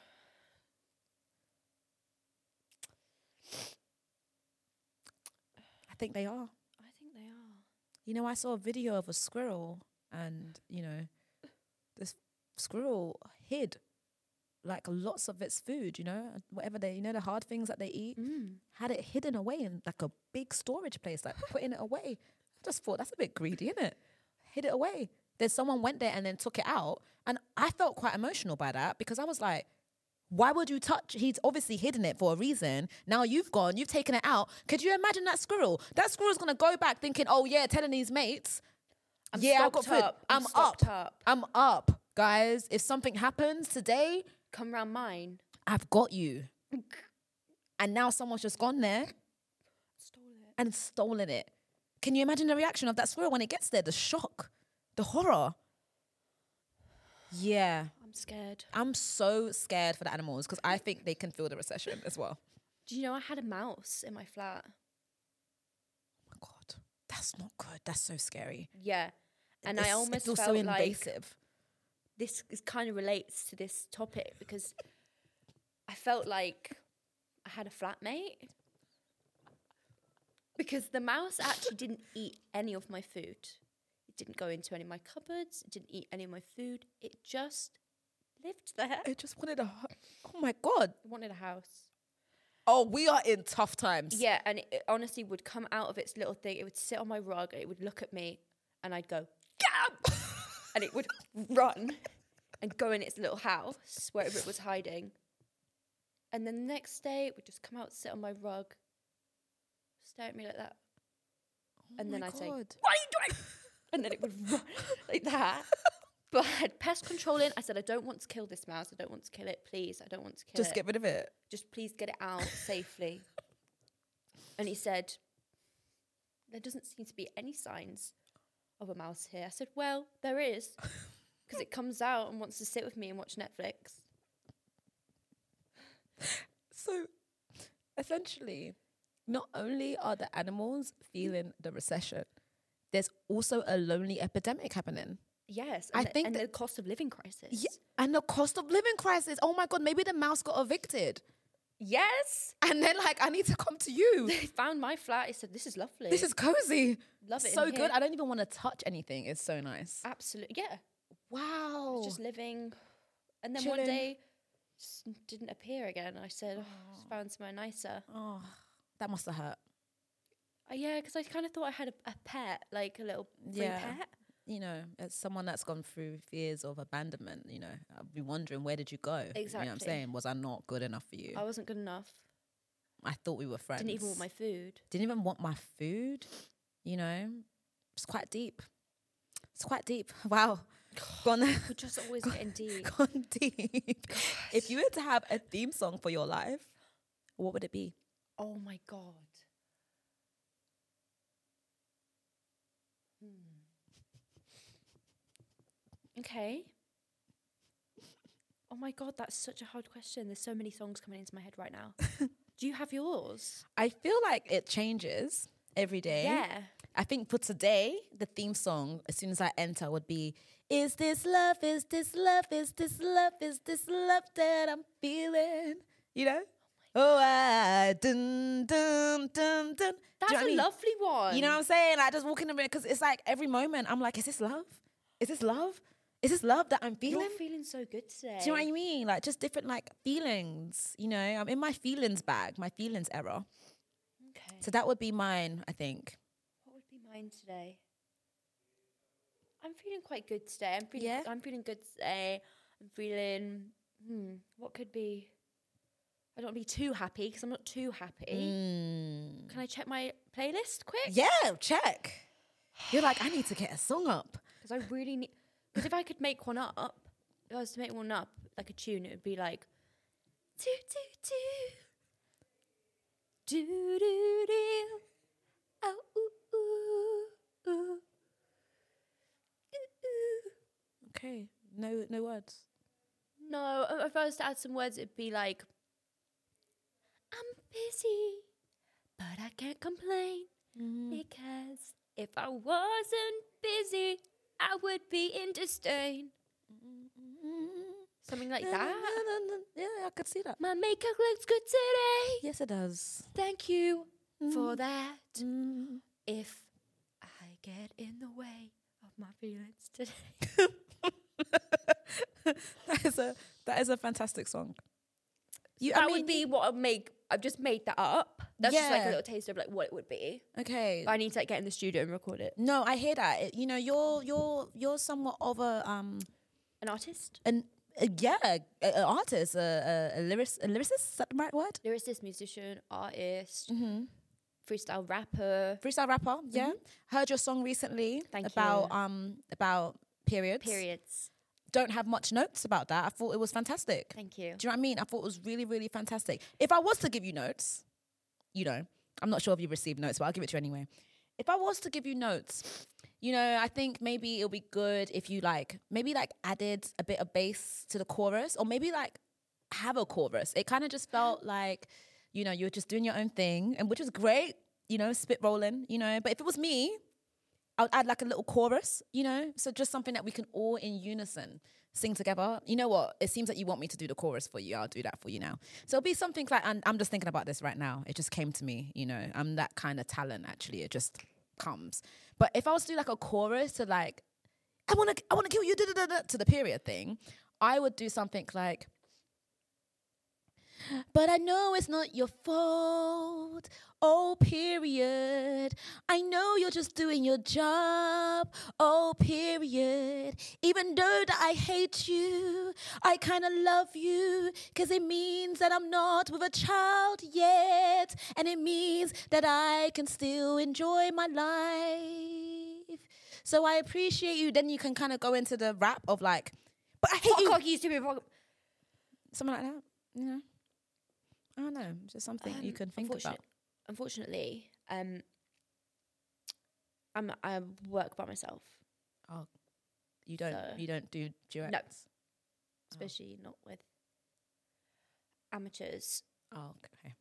I think they are. I think they are. You know, I saw a video of a squirrel, and, you know, this squirrel hid like lots of its food, you know, whatever they, you know, the hard things that they eat, Mm. had it hidden away in like a big storage place, like putting it away. I just thought that's a bit greedy, isn't it? Hid it away. Then someone went there and then took it out. And I felt quite emotional by that because I was like, why would you touch? He's obviously hidden it for a reason. Now you've gone, you've taken it out. Could you imagine that squirrel? That squirrel's going to go back thinking, oh yeah, telling his mates, I'm yeah, I've got stocked food. up. I'm I'm stocked up. up. I'm up. Guys, if something happens today, Come round mine. I've got you. And now someone's just gone there Stole it. and stolen it. Can you imagine the reaction of that squirrel when it gets there? The shock, the horror. Yeah. I'm scared. I'm so scared for the animals because I think they can feel the recession as well. Do you know I had a mouse in my flat? Oh my God. That's not good. That's so scary. Yeah. And It's- I almost it feels felt so like invasive. this is kind of relates to this topic because I felt like I had a flatmate because the mouse actually didn't eat any of my food. It didn't go into any of my cupboards. It didn't eat any of my food. It just lived there. It just wanted a. hu- Oh my God. It wanted a house. Oh, we are in tough times. Yeah, and it, it honestly would come out of its little thing. It would sit on my rug and it would look at me and I'd go, Gab! And it would run and go in its little house, wherever it was hiding. And then the next day, it would just come out, sit on my rug, stare at me like that. Oh And then my I'd say, God. what are you doing? And then it would run like that. But I had pest control in. I said, I don't want to kill this mouse. I don't want to kill it. Please, I don't want to kill Just it. get rid of it. Just please get it out safely. And he said, there doesn't seem to be any signs of a mouse here. I said, well, there is, because it comes out and wants to sit with me and watch Netflix. So essentially, not only are the animals feeling the recession, there's also a lonely epidemic happening. Yes, I and, the, think and that- the cost of living crisis. Yeah, and the cost of living crisis. Oh my God, maybe the mouse got evicted. Yes. And then like, I need to come to you. They found my flat. He said, this is lovely. This is cozy. Love it in So here. good. I don't even want to touch anything. It's so nice. Absolutely. Yeah. Wow. Just living. And then one Chilling. day, just didn't appear again. I said, oh, just found somewhere nicer. Oh, that must have hurt. Uh, yeah, because I kind of thought I had a, a pet, like a little free Yeah. pet. You know, as someone that's gone through fears of abandonment, you know, I'll be wondering, where did you go? You know what I'm Exactly. saying? Was I not good enough for you? I wasn't good enough. I thought we were friends. Didn't even want my food. Didn't even want my food. You know, it's quite deep. It's quite deep. Wow. Gone, We're just always getting deep. gone deep. If you were to have a theme song for your life, what would it be? Oh my God. Okay. Oh my God, that's such a hard question. There's so many songs coming into my head right now. Do you have yours? I feel like it changes every day. Yeah. I think for today, the theme song, as soon as I enter, would be, is this love, is this love, is this love, is this love that I'm feeling? You know? Oh, I, dun, dun, dun, dun. Do That's you know what a I mean? lovely one. You know what I'm saying? I just walk in the room, because it's like every moment, I'm like, is this love? Is this love? Is this love that I'm feeling? You're feeling so good today. Do you know what I mean? Like, just different, like, feelings, you know? I'm in my feelings bag, my feelings era. Okay. So that would be mine, I think. What would be mine today? I'm feeling quite good today. I'm feeling Yeah? I'm feeling good today. I'm feeling hmm, what could be I don't want to be too happy because I'm not too happy. Mm. Can I check my playlist quick? Yeah, check. You're like, I need to get a song up. Because I really need because if I could make one up, if I was to make one up, like a tune, it would be like do do do do do do oh ooh ooh ooh. Ooh, ooh. Okay, no, no words. No, uh, if I was to add some words, it'd be like, I'm busy, but I can't complain because if I wasn't busy, I would be in disdain. Something like that. Yeah, I could see that. My makeup looks good today. Yes, it does. Thank you for that. Mm. If I get in the way of my feelings today. that is a that is a fantastic song. You, That I mean, would be what I'd make. I've just made that up. That's just like a Yeah. little taste of like what it would be. okay. But I need to like get in the studio and record it. No, I hear that. It- you know, you're you're you're somewhat of a um An artist, an uh, yeah, a- an artist, a, a, a lyric a lyricist. Is that the right word? lyricist, musician, artist, Mm-hmm. freestyle rapper. Freestyle rapper. Yeah, heard your song recently Thank about you. um about periods. Periods. Don't have much notes about that. I thought it was fantastic. Thank you. Do you know what I mean? I thought it was really, really fantastic. If I was to give you notes, you know, I'm not sure if you've received notes, but I'll give it to you anyway. If I was to give you notes, you know, I think maybe it'll be good if you like, maybe like added a bit of bass to the chorus, or maybe like have a chorus. It kind of just felt like, you know, you were just doing your own thing, and which was great, you know, spit rolling, you know. But if it was me, I would add like a little chorus, you know, so just something that we can all in unison sing together. You know what? It seems that you want me to do the chorus for you. I'll do that for you now. So it'll be something like, and I'm just thinking about this right now. It just came to me, you know, I'm that kind of talent actually. It just comes. But if I was to do like a chorus to like, I want to, I want to kill you, da, da, da, da, to the period thing, I would do something like, but I know it's not your fault. Oh, period. I know you're just doing your job. Oh, period. Even though that I hate you, I kind of love you, because it means that I'm not with a child yet. And it means that I can still enjoy my life. So I appreciate you. Then you can kind of go into the rap of like, but I hate Fuck you. off, you stupid fuck. Something like that, you know? I don't know, just something you Um, can think about. unfortunate- Unfortunately, um, I'm I work by myself, Oh, you don't So- you don't do duets? especially not with amateurs. Oh, okay.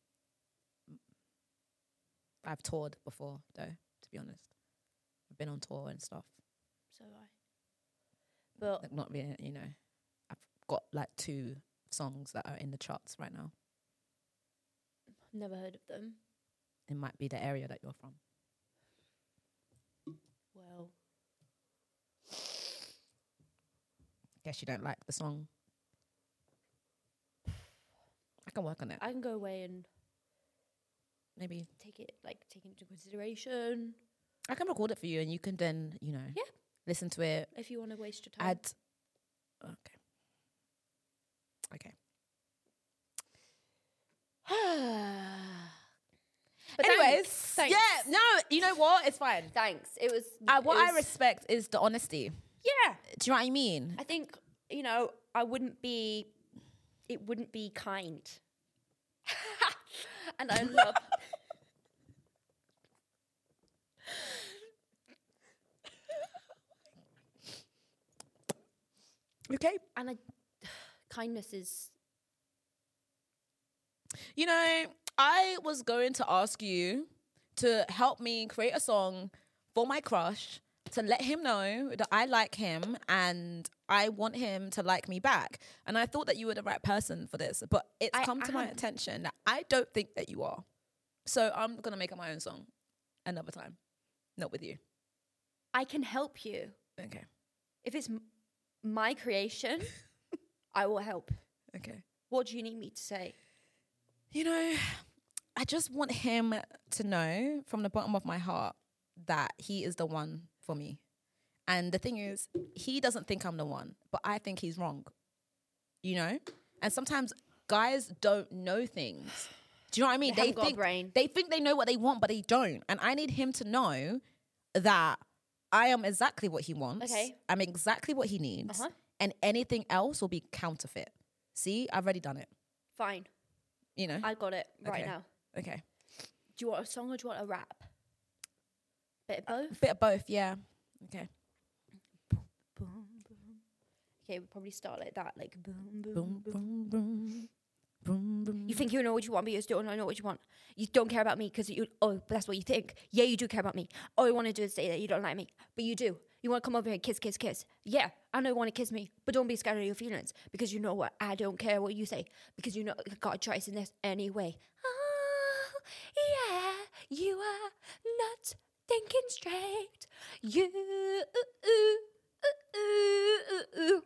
I've toured before, though. To be honest, I've been on tour and stuff. So I. But Like, not really, you know. I've got like two songs that are in the charts right now. never heard of them. It might be the area that you're from. Well, Guess you don't like the song. I can work on it. I can go away and Maybe take it, like, take into consideration. I can record it for you, and you can then, you know, Yeah. listen to it. If you want to waste your time. Add. Okay. Okay. But Anyways, thanks, yeah, thanks. no, you know what? It's fine. Thanks. It was. Uh, what it I was- respect is the honesty. Yeah. Do you know what I mean? I think, you know, I wouldn't be, it wouldn't be kind. And I love. Okay. And I, kindness is. You know, I was going to ask you to help me create a song for my crush to let him know that I like him and I want him to like me back. And I thought that you were the right person for this, but it's I come to my am. attention that I don't think that you are. So I'm going to make up my own song another time, not with you. I can help you. Okay. If it's m- my creation, I will help. Okay. What do you need me to say? You know, I just want him to know from the bottom of my heart that he is the one for me. And the thing is, he doesn't think I'm the one, but I think he's wrong. You know? And sometimes guys don't know things. Do you know what I mean? They haven't got a think brain. they think they know what they want, but they don't. And I need him to know that I am exactly what he wants. Okay. I'm exactly what he needs. Uh-huh. And anything else will be counterfeit. See, I've already done it. Fine. You know? I got it right Okay. now. Okay. Do you want a song or do you want a rap? Bit of both? Bit of both, yeah. Okay. Boom, boom. Okay, we'll probably start like that, like boom, boom, Boom, boom. boom, boom. Boom, boom. You think you know what you want, but you still don't know what you want. You don't care about me because you, oh, but that's what you think. Yeah, you do care about me. All you want to do is say that you don't like me, but you do. You want to come over here and kiss, kiss, kiss. Yeah, I know you want to kiss me, but don't be scared of your feelings because you know what? I don't care what you say because you know I got a choice in this anyway. Oh, yeah, you are not thinking straight. You, ooh, ooh, ooh, ooh, ooh.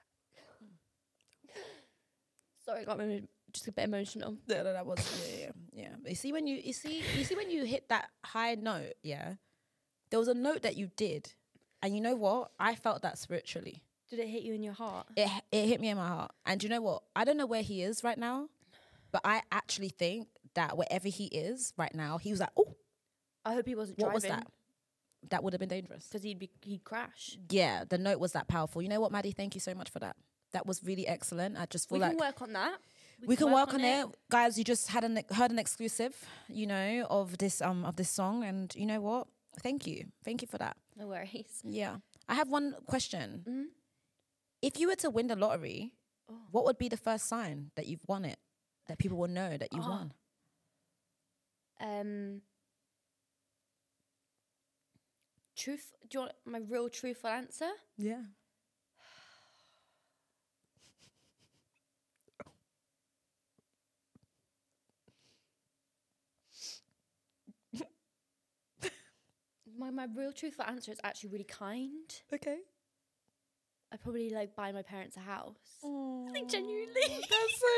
Sorry, I got me just a bit emotional. Yeah, no, that was yeah, yeah, yeah. You see when you you see you see when you hit that high note, yeah. There was a note that you did, and you know what? I felt that spiritually. Did it hit you in your heart? It it hit me in my heart. And do you know what? I don't know where he is right now, but I actually think that wherever he is right now, he was like, oh, I hope he wasn't what driving. was that? That would have been dangerous. Because he'd be he'd crash. Yeah, the note was that powerful. You know what, Maddie? Thank you so much for that. That was really excellent. I just feel We like can work on that. we can work on it, guys. You just had an heard an exclusive, you know, of this um of this song, and you know what? Thank you, thank you for that. No worries. Yeah, I have one question. Mm? If you were to win the lottery, Oh. what would be the first sign that you've won it, that people will know that you've Oh. won? Um. Truth. Do you want my real truthful answer? Yeah. My my real truthful answer is actually really kind. Okay. I'd probably like buy my parents a house. Like genuinely. that's so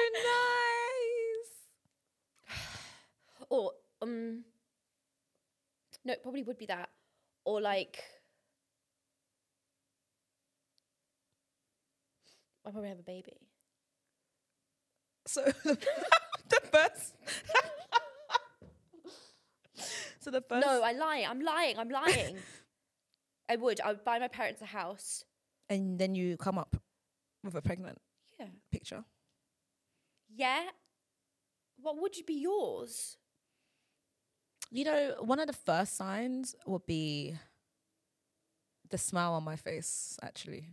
nice. Or um. No, it probably would be that. Or like. I'll probably have a baby. So the first. So the first. No, I lie. I'm lying. I'm lying. I would. I would buy my parents a house. And then you come up with a pregnant Yeah. picture. Yeah. What would be yours? You know, one of the first signs would be the smile on my face, actually.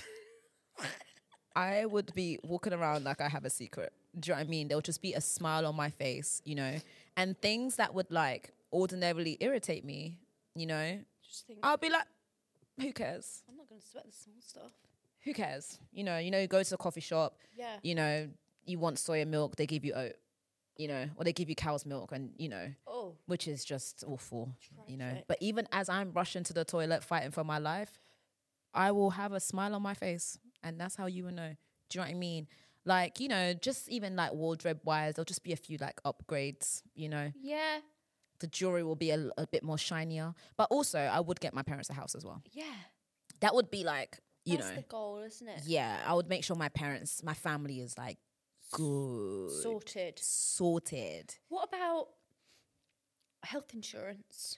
I would be walking around like I have a secret. Do you know what I mean? There would just be a smile on my face, you know, and things that would like ordinarily irritate me, you know, Just think. I'll be like, who cares? I'm not gonna sweat the small stuff. Who cares? You know, you know, you go to a coffee shop, Yeah. you know, you want soya milk, they give you oat, you know, or they give you cow's milk, and you know, Oh. which is just awful, you know. Tragic. But even as I'm rushing to the toilet fighting for my life, I will have a smile on my face, and that's how you will know. Do you know what I mean? Like, you know, just even like wardrobe wise, there'll just be a few like upgrades, you know. Yeah. The jewelry will be a, a bit more shinier. But also, I would get my parents a house as well. Yeah. That would be like, you That's know, the goal, isn't it? yeah, I would make sure my parents, my family is like good, Sorted. sorted. What about health insurance?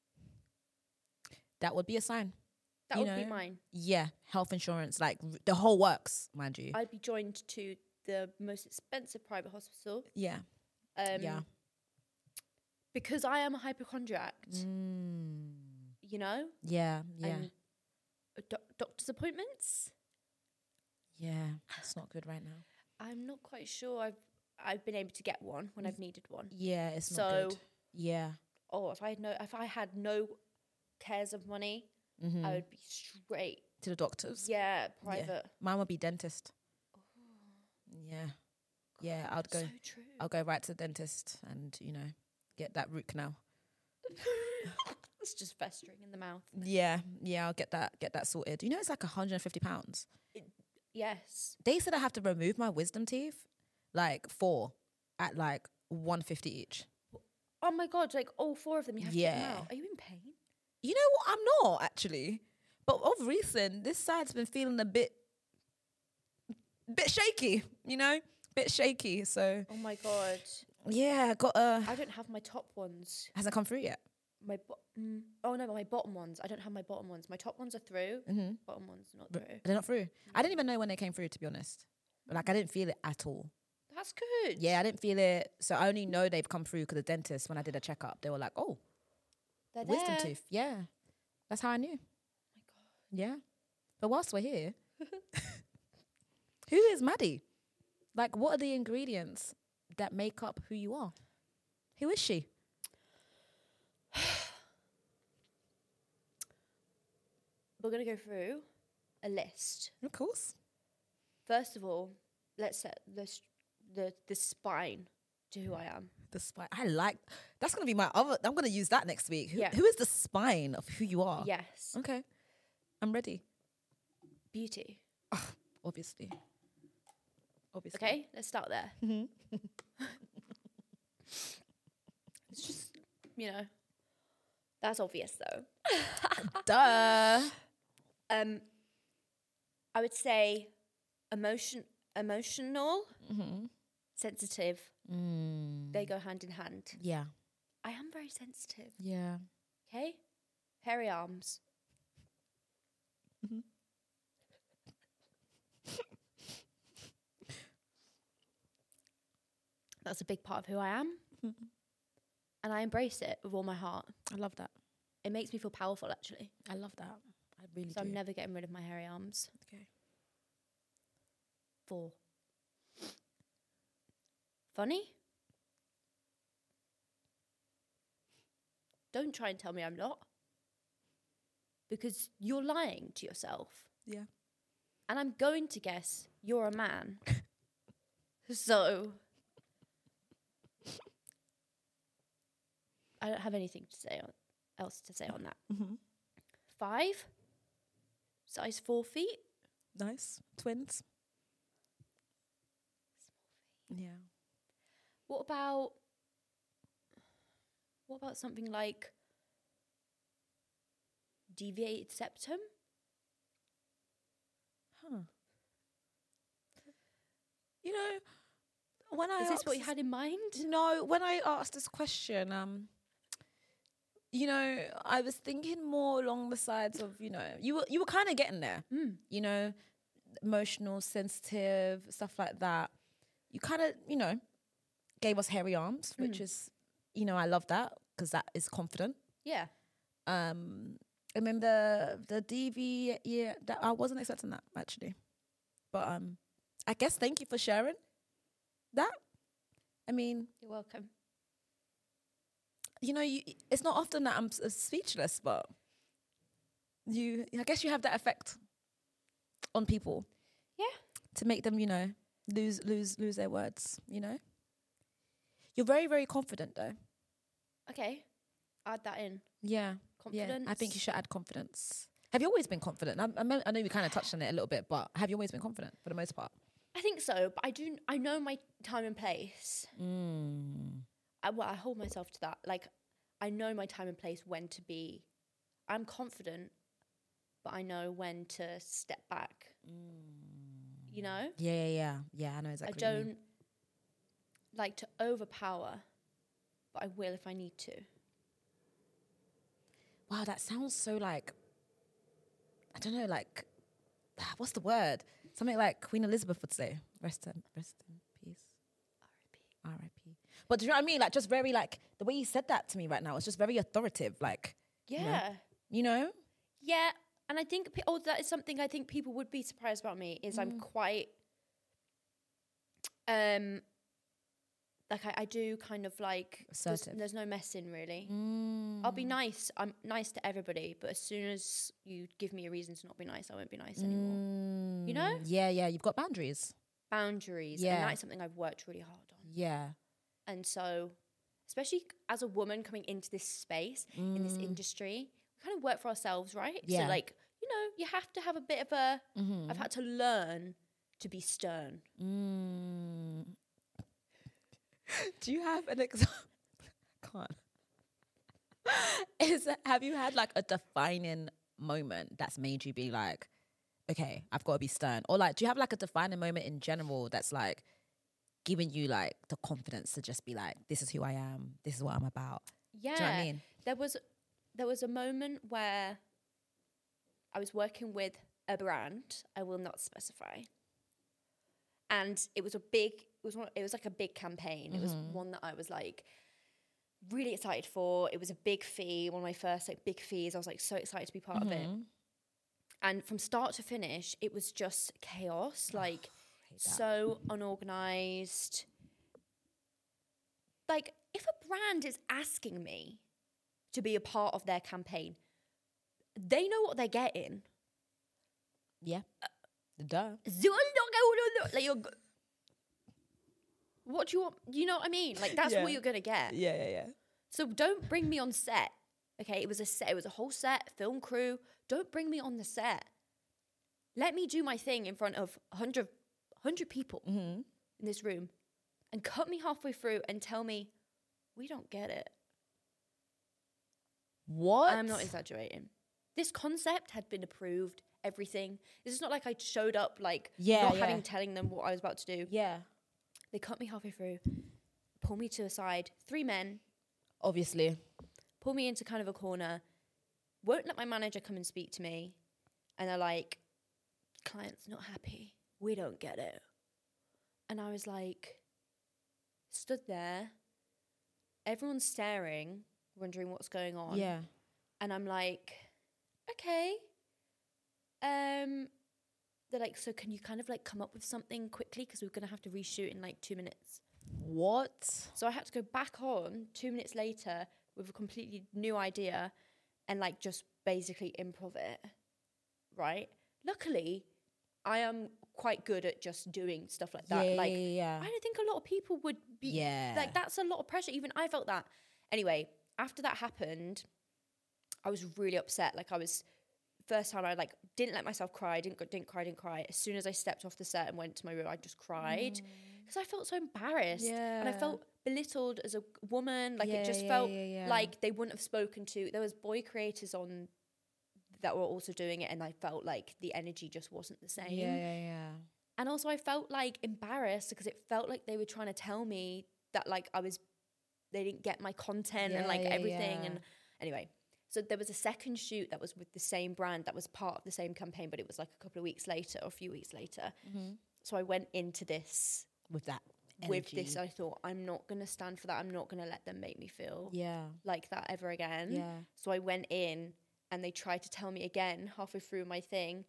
That would be a sign. That You would be know, mine. Yeah, health insurance, like r- the whole works, mind you. I'd be joined to the most expensive private hospital. yeah, Um, yeah. Because I am a hypochondriac, Mm, you know? yeah, yeah. And doc- doctor's appointments? Yeah, it's not good right now. I'm not quite sure I've I've been able to get one when I've needed one. Yeah, it's not So- good. Yeah. Oh, if I had no if I had no cares of money, Mm-hmm. I would be straight. To the doctors. Yeah, private. Mine would be dentist. Yeah. Yeah, I'd go So true. I'll go right to the dentist and, you know, get that root canal. It's just festering in the mouth. Yeah, yeah, I'll get that get that sorted. You know it's like one hundred fifty pounds. Yes. They said I have to remove my wisdom teeth, like four, at like one fifty each. Oh my god, like all four of them you have to get them Yeah. out. Are you in pain? You know what? I'm not actually. But of recent, this side's been feeling a bit bit shaky, you know? Bit shaky. So Oh my god. yeah, I got a I don't have my top ones. hasn't come through yet. My bo- mm, oh no, my bottom ones. I don't have my bottom ones. My top ones are through. Mm-hmm. Bottom ones not through. They're not through. I didn't even know when they came through, to be honest. Like I didn't feel it at all. That's good. Yeah, I didn't feel it. So I only know they've come through because the dentist, when I did a checkup, they were like, "Oh, They're wisdom there. tooth." Yeah, that's how I knew. Oh my god. Yeah, but whilst we're here, who is Maddie? Like, what are the ingredients that make up who you are? Who is she? We're gonna go through a list. Of course. First of all, let's set the s- the the spine to who I am. The spine. I like. That's gonna be my other. I'm gonna use that next week. Who, Yeah. who is the spine of who you are? Yes. Okay. I'm ready. Beauty. Obviously. Obviously. Okay, let's start there. Mhm. It's just, you know, that's obvious though. Duh. Um, I would say emotion, emotional, Mm-hmm. sensitive. Mm. They go hand in hand. Yeah. I am very sensitive. Yeah. Okay, hairy arms. Mhm. That's a big part of who I am, and I embrace it with all my heart. I love that. It makes me feel powerful, actually. I love that. I really So do. I'm never getting rid of my hairy arms. Okay. Four. Funny? Don't try and tell me I'm not. Because you're lying to yourself. Yeah. And I'm going to guess you're a man. So I don't have anything to say on, else to say on that. Mm-hmm. Five. Size four feet. Nice. Twins. Yeah. What about what about something like deviated septum? Huh. You know, when I Is this what you asked- had in mind? No, when I asked this question, um, you know, I was thinking more along the sides of, you know, you were you were kind of getting there, Mm. you know, emotional, sensitive, stuff like that. You kind of, you know, gave us hairy arms, which Mm. is, you know, I love that because that is confident. Yeah. Um, and then the the D V, yeah, that I wasn't expecting that actually, but um, I guess thank you for sharing that. I mean, You're welcome. you know, you, it's not often that I'm s- uh, speechless, but you, I guess you have that effect on people. Yeah. To make them, you know, lose lose lose their words. You know, you're very very confident though. Okay. Add that in. Yeah, Confidence. yeah. I think you should add confidence. Have you always been confident? I, I, me- I know we kind of touched on it a little bit, but have you always been confident for the most part? I think so, but I do. I know my time and place. Mm. I, well, I hold myself to that. Like, I know my time and place when to be. I'm confident, but I know when to step back. You know, Yeah, yeah, yeah. Yeah, I know exactly. I what you mean. don't like to overpower, but I will if I need to. Wow, that sounds so like, I don't know, like, what's the word? Something like Queen Elizabeth would say. Rest in, rest in peace. R I P. But do you know what I mean? Like, just very, like, the way you said that to me right now, it's just very authoritative. Like, Yeah, you know? yeah. And I think, pe- oh, that is something I think people would be surprised about me, is I'm quite, um, like I, I do kind of like, there's, Assertive. there's no messing really. Mm. I'll be nice. I'm nice to everybody. But as soon as you give me a reason to not be nice, I won't be nice anymore. Mm. You know? Yeah, yeah. You've got boundaries. Boundaries. Yeah. And that is something I've worked really hard on. Yeah. And so, especially as a woman coming into this space, in this industry, we kind of work for ourselves, right? Yeah. So like, you know, you have to have a bit of a, Mm-hmm. I've had to learn to be stern. Mm. Do you have an example? Can't. Is have you had like a defining moment that's made you be like, okay, I've got to be stern? Or like, do you have like a defining moment in general that's like giving you like the confidence to just be like, this is who I am, this is what I'm about? Yeah. Do you know what I mean? There was, there was a moment where I was working with a brand, I will not specify. And it was a big, it was one, it was like a big campaign. It was one that I was like really excited for. It was a big fee, one of my first like big fees. I was like so excited to be part of it. And from start to finish, it was just chaos, like so unorganized. Like if a brand is asking me to be a part of their campaign, they know what they're getting. Yeah. Duh. Like you're, what do you want? You know what I mean? Like that's Yeah. what you're gonna get. Yeah, yeah, yeah. So don't bring me on set. Okay, it was a set. It was a whole set, film crew. Don't bring me on the set. Let me do my thing in front of one hundred, one hundred people Mm-hmm. in this room, and cut me halfway through and tell me we don't get it. What? I'm not exaggerating. This concept had been approved. Everything. This is not like I showed up like Yeah, not yeah. having telling them what I was about to do. Yeah. They cut me halfway through, pull me to a side. Three men Obviously. pull me into kind of a corner. Won't let my manager come and speak to me, and they're like, "Client's not happy. We don't get it." And I was like, stood there. Everyone's staring, wondering what's going on. Yeah. And I'm like, okay. Um, they're like, so can you kind of like come up with something quickly? Because we're going to have to reshoot in like two minutes. What? So I had to go back on two minutes later with a completely new idea and like just basically improv it. Right? Luckily, I am quite good at just doing stuff like that. Yeah, like, yeah, yeah. I don't think a lot of people would be. Yeah. Like, that's a lot of pressure. Even I felt that. Anyway, after that happened, I was really upset. Like, I was, first time I like didn't let myself cry, didn't, didn't cry, didn't cry. As soon as I stepped off the set and went to my room, I just cried because I felt so embarrassed. Yeah. And I felt belittled as a woman. Like, Yeah, it just yeah, felt yeah, yeah. like they wouldn't have spoken to, there was boy creators on that were also doing it, and I felt like the energy just wasn't the same. Yeah, yeah, yeah. And also I felt like embarrassed because it felt like they were trying to tell me that like I was, they didn't get my content and Yeah, like yeah, everything. yeah. And anyway, so there was a second shoot that was with the same brand that was part of the same campaign, but it was like a couple of weeks later or a few weeks later. Mm-hmm. So I went into this With that with energy. this. I thought, I'm not going to stand for that. I'm not going to let them make me feel Yeah. like that ever again. Yeah. So I went in and they tried to tell me again halfway through my thing,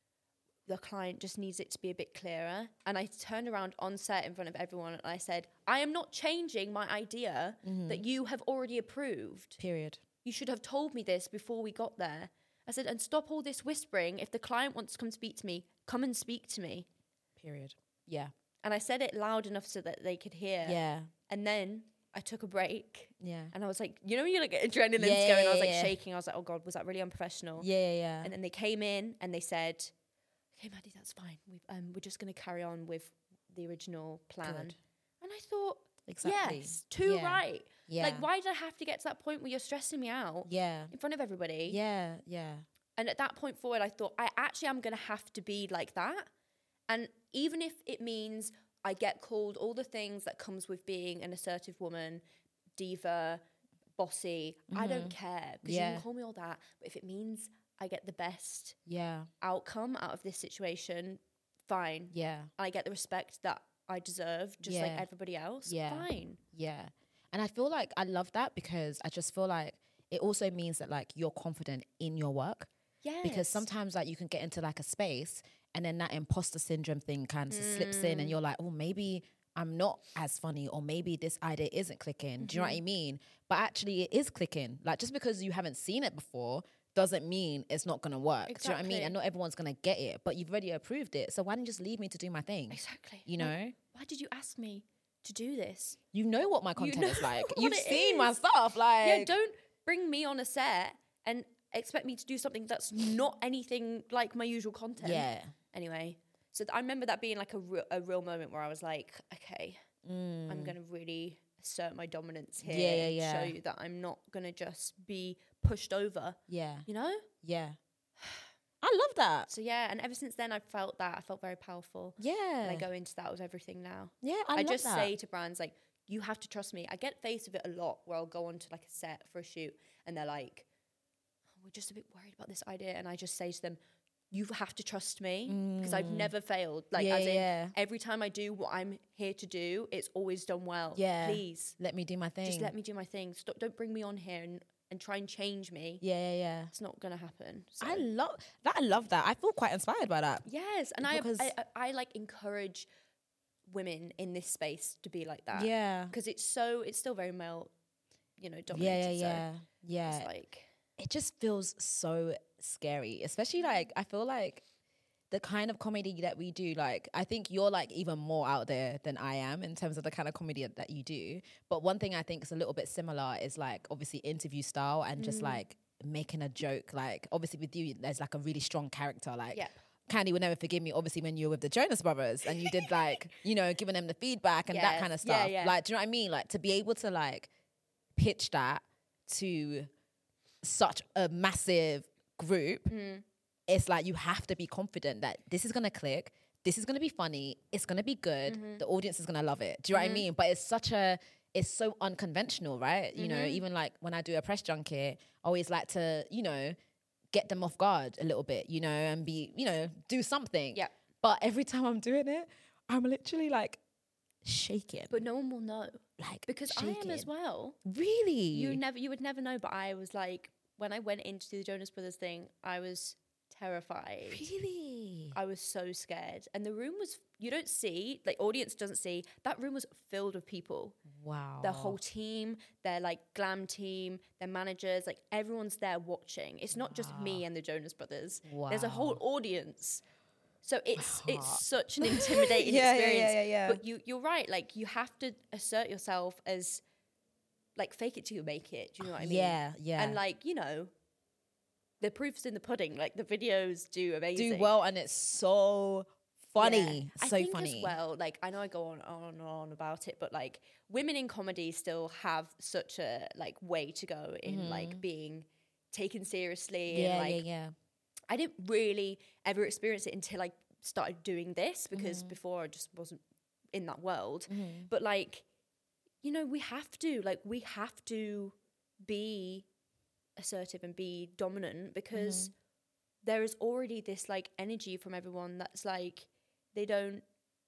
the client just needs it to be a bit clearer. And I turned around on set in front of everyone and I said, I am not changing my idea that you have already approved. Period. You should have told me this before we got there. I said, and stop all this whispering. If the client wants to come speak to me, come and speak to me. Period. Yeah. And I said it loud enough so that they could hear. Yeah. And then I took a break. Yeah. And I was like, you know, when you're like adrenaline's Yeah, going, yeah, I was like yeah. shaking. I was like, oh God, was that really unprofessional? Yeah, yeah, yeah. And then they came in and they said, okay, Maddie, that's fine. We've, um, we're just going to carry on with the original plan. Good. And I thought, Exactly. yes, too Yeah. right. Yeah. Like, why did I have to get to that point where you're stressing me out Yeah. in front of everybody? Yeah. Yeah. And at that point forward, I thought, I actually am going to have to be like that. And even if it means I get called all the things that comes with being an assertive woman, diva, bossy, I don't care. Because you Yeah. can call me all that. But if it means I get the best Yeah. outcome out of this situation, fine. Yeah. I get the respect that I deserve, just like Yeah. everybody else, Yeah. fine. Yeah. And I feel like I love that because I just feel like it also means that like you're confident in your work. Because Yes. sometimes like you can get into like a space and then that imposter syndrome thing kind of slips in and you're like, oh, maybe I'm not as funny, or maybe this idea isn't clicking. Do you know what I mean? But actually it is clicking. Like just because you haven't seen it before doesn't mean it's not gonna work. Do you know what I mean? Exactly. And not everyone's gonna get it, but you've already approved it. So why don't you just leave me to do my thing? Exactly. You Like, know? why did you ask me to do this? You know what my content know is like. what You've it seen my is. stuff. Like Yeah, don't bring me on a set and expect me to do something that's not anything like my usual content. Yeah. Anyway, so th- I remember that being like a, re- a real moment where I was like, okay, Mm. I'm going to really assert my dominance here. Yeah, yeah, and yeah. show you that I'm not going to just be pushed over, Yeah. you know? Yeah. I love that. So yeah, and ever since then I felt that. I felt very powerful. Yeah. And I go into that with everything now. Yeah, I, I, love just that. say to brands, like, you have to trust me. I get faced with it a lot where I'll go onto like a set for a shoot and they're like, oh, we're just a bit worried about this idea. And I just say to them, you have to trust me because I've never failed. Like, Mm. Yeah, as in, yeah. every time I do what I'm here to do, it's always done well. Yeah. Please, Let me do my thing. just let me do my thing. Stop, don't bring me on here and, and try and change me. Yeah, yeah, yeah. It's not going to happen. So. I love that. I love that. I feel quite inspired by that. Yes, and I, Because- I, I, I like encourage women in this space to be like that. Yeah. because it's so it's still very male, you know, Yeah, dominated. yeah, yeah. So Yeah. it's like It just feels so scary, especially like I feel like the kind of comedy that we do, like I think you're like even more out there than I am in terms of the kind of comedy that you do. But one thing I think is a little bit similar is like obviously interview style and just like making a joke. Like obviously with you, there's like a really strong character. Like Yeah. Candy will never forgive me, obviously, when you were with the Jonas Brothers and you did like, you know, giving them the feedback and that Yes. kind of Yeah, stuff. yeah. Like, do you know what I mean? Like to be able to like pitch that to such a massive group, Mm. it's like you have to be confident that this is gonna click, this is gonna be funny, it's gonna be good, Mm-hmm. the audience is gonna love it. Do you know what I mean? But it's such a, it's so unconventional, right? You know, Mm-hmm. even like when I do a press junket, I always like to, you know, get them off guard a little bit, you know, and be, you know, do something. Yeah. But every time I'm doing it, I'm literally like shaking. but no one will know Like because I am as shaking. well. Really? You never, you would never know. But I was like, when I went into the Jonas Brothers thing, I was terrified. Really? I was so scared, and the room was. You don't see, like, audience doesn't see. That room was filled with people. Wow. The whole team, their like glam team, their managers, like everyone's there watching. It's not just me and the Jonas Brothers. There's a whole Wow. audience. So it's it's such an intimidating Yeah, yeah, experience. yeah, yeah, yeah. But you you're right. Like you have to assert yourself as like fake it till you make it. Do you know what I mean? Yeah, yeah. And like, you know, the proof's in the pudding. Like the videos do amazing. do well, and it's so funny, Yeah. so I think funny. as well, like I know I go on on and on about it, but like women in comedy still have such a like way to go in like being taken seriously. Mm-hmm. Yeah, and, like, yeah, yeah. I didn't really ever experience it until I started doing this because Mm-hmm. before I just wasn't in that world. But like, you know, we have to like we have to be assertive and be dominant because Mm-hmm. there is already this like energy from everyone that's like they don't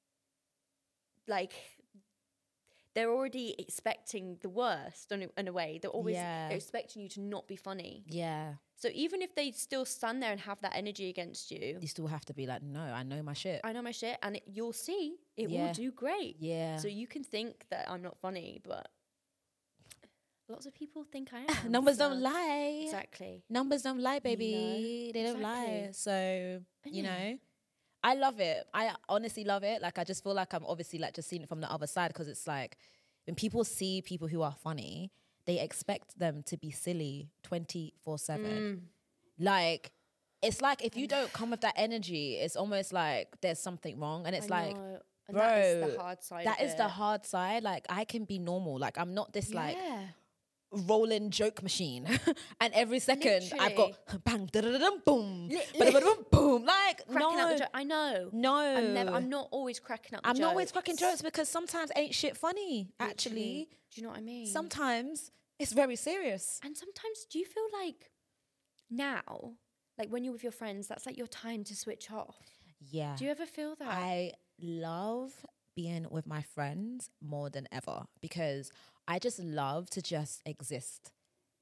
like they're already expecting the worst in a, in a way. They're always Yeah. they're expecting you to not be funny. Yeah. So even if they still stand there and have that energy against you, You still have to be like, no, I know my shit. I know my shit, and it, you'll see it Yeah. will do great. Yeah. So you can think that I'm not funny, but lots of people think I am. Numbers so- don't lie. Exactly. Numbers don't lie, baby. They don't lie. exactly. So, you Yeah. know, I love it. I honestly love it. Like, I just feel like I'm obviously like just seeing it from the other side because it's like when people see people who are funny, they expect them to be silly twenty-four seven. Like, it's like if you don't come with that energy, it's almost like there's something wrong. And it's I like, know. And bro, that is the hard side. that of is the it. hard side. Like, I can be normal. Like, I'm not this like Yeah. rolling joke machine. And every second I've got bang, da da da boom, Li- ba da da boom. Like, cracking no, out the joke. I know. no. I'm never. I'm not always cracking up. The I'm not always jokes. cracking jokes because sometimes ain't shit funny, Literally. actually. Do you know what I mean? Sometimes it's very serious. And sometimes, do you feel like now, like when you're with your friends, that's like your time to switch off? Yeah. Do you ever feel that? I love being with my friends more than ever because I just love to just exist.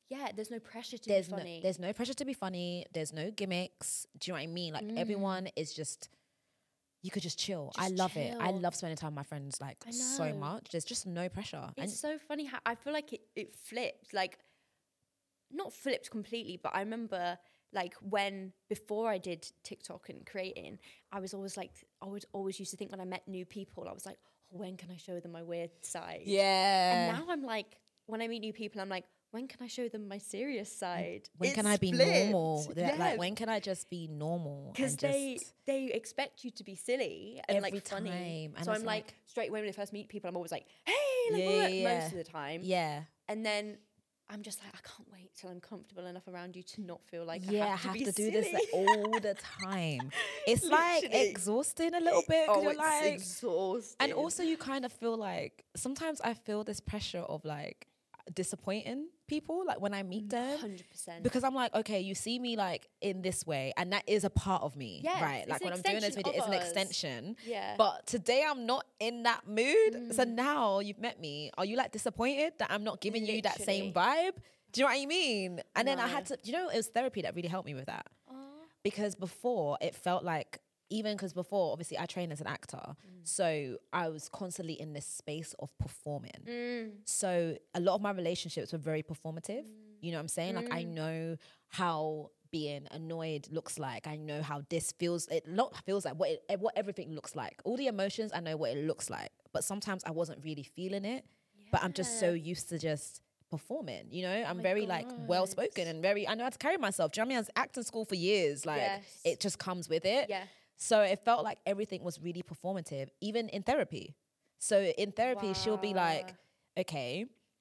yeah, there's no pressure to There's be no, funny. there's no pressure to be funny. There's no gimmicks. Do you know what I mean? Like Mm. everyone is just, you could just chill. I Just love it. I chill. love spending time with my friends like I so know. much. There's just no pressure. It's And so funny how I feel like it, it flipped, like not flipped completely, but I remember like when before I did TikTok and creating, I was always like, I would always used to think when I met new people, I was like, oh, when can I show them my weird side? yeah. And now I'm like, when I meet new people, I'm like, when can I show them my serious side? when can It's I be flipped. normal? They're Yeah. Like when can I just be normal? Because and they just- they expect you to be silly and Every like funny. time. And so it's I'm like, like- straight away when I first meet people, I'm always like, hey, like, Yeah, all yeah, that yeah. most of the time. yeah. And then I'm just like, I can't wait till I'm comfortable enough around you to not feel like yeah, I have to, be do silly. this like, all the time. It's like Literally. exhausting a little bit. 'Cause Oh, you're it's like, exhausting. and also you kind of feel like sometimes I feel this pressure of like disappointing people, like when I meet them. one hundred percent. Because I'm like, okay, you see me like in this way, and that is a part of me, Yes, right? it's Like an when I'm doing this extension video, it's of an us. extension. Yeah. But today I'm not in that mood. So Mm. now you've met me. Are you like disappointed that I'm not giving you that same Literally. vibe? Do you know what I mean? And then I No. had to, you know, it was therapy that really helped me with that. Aw. Because before it felt like, even because before, obviously, I trained as an actor. Mm. So I was constantly in this space of performing. Mm. So a lot of my relationships were very performative. You know what I'm saying? Like I Mm. know how being annoyed looks like. I know how this feels. It not feels like what it, what everything looks like. All the emotions, I know what it looks like. But sometimes I wasn't really feeling it. But I'm just so Yeah. Oh used to just performing. You know, I'm my very like well spoken God. and very. I know how to carry myself. Do you know what I mean? I was acting school for years. Like Yes. it just comes with it. Yeah. So it felt like everything was really performative, even in therapy. So in therapy, she'll be like, Wow. okay,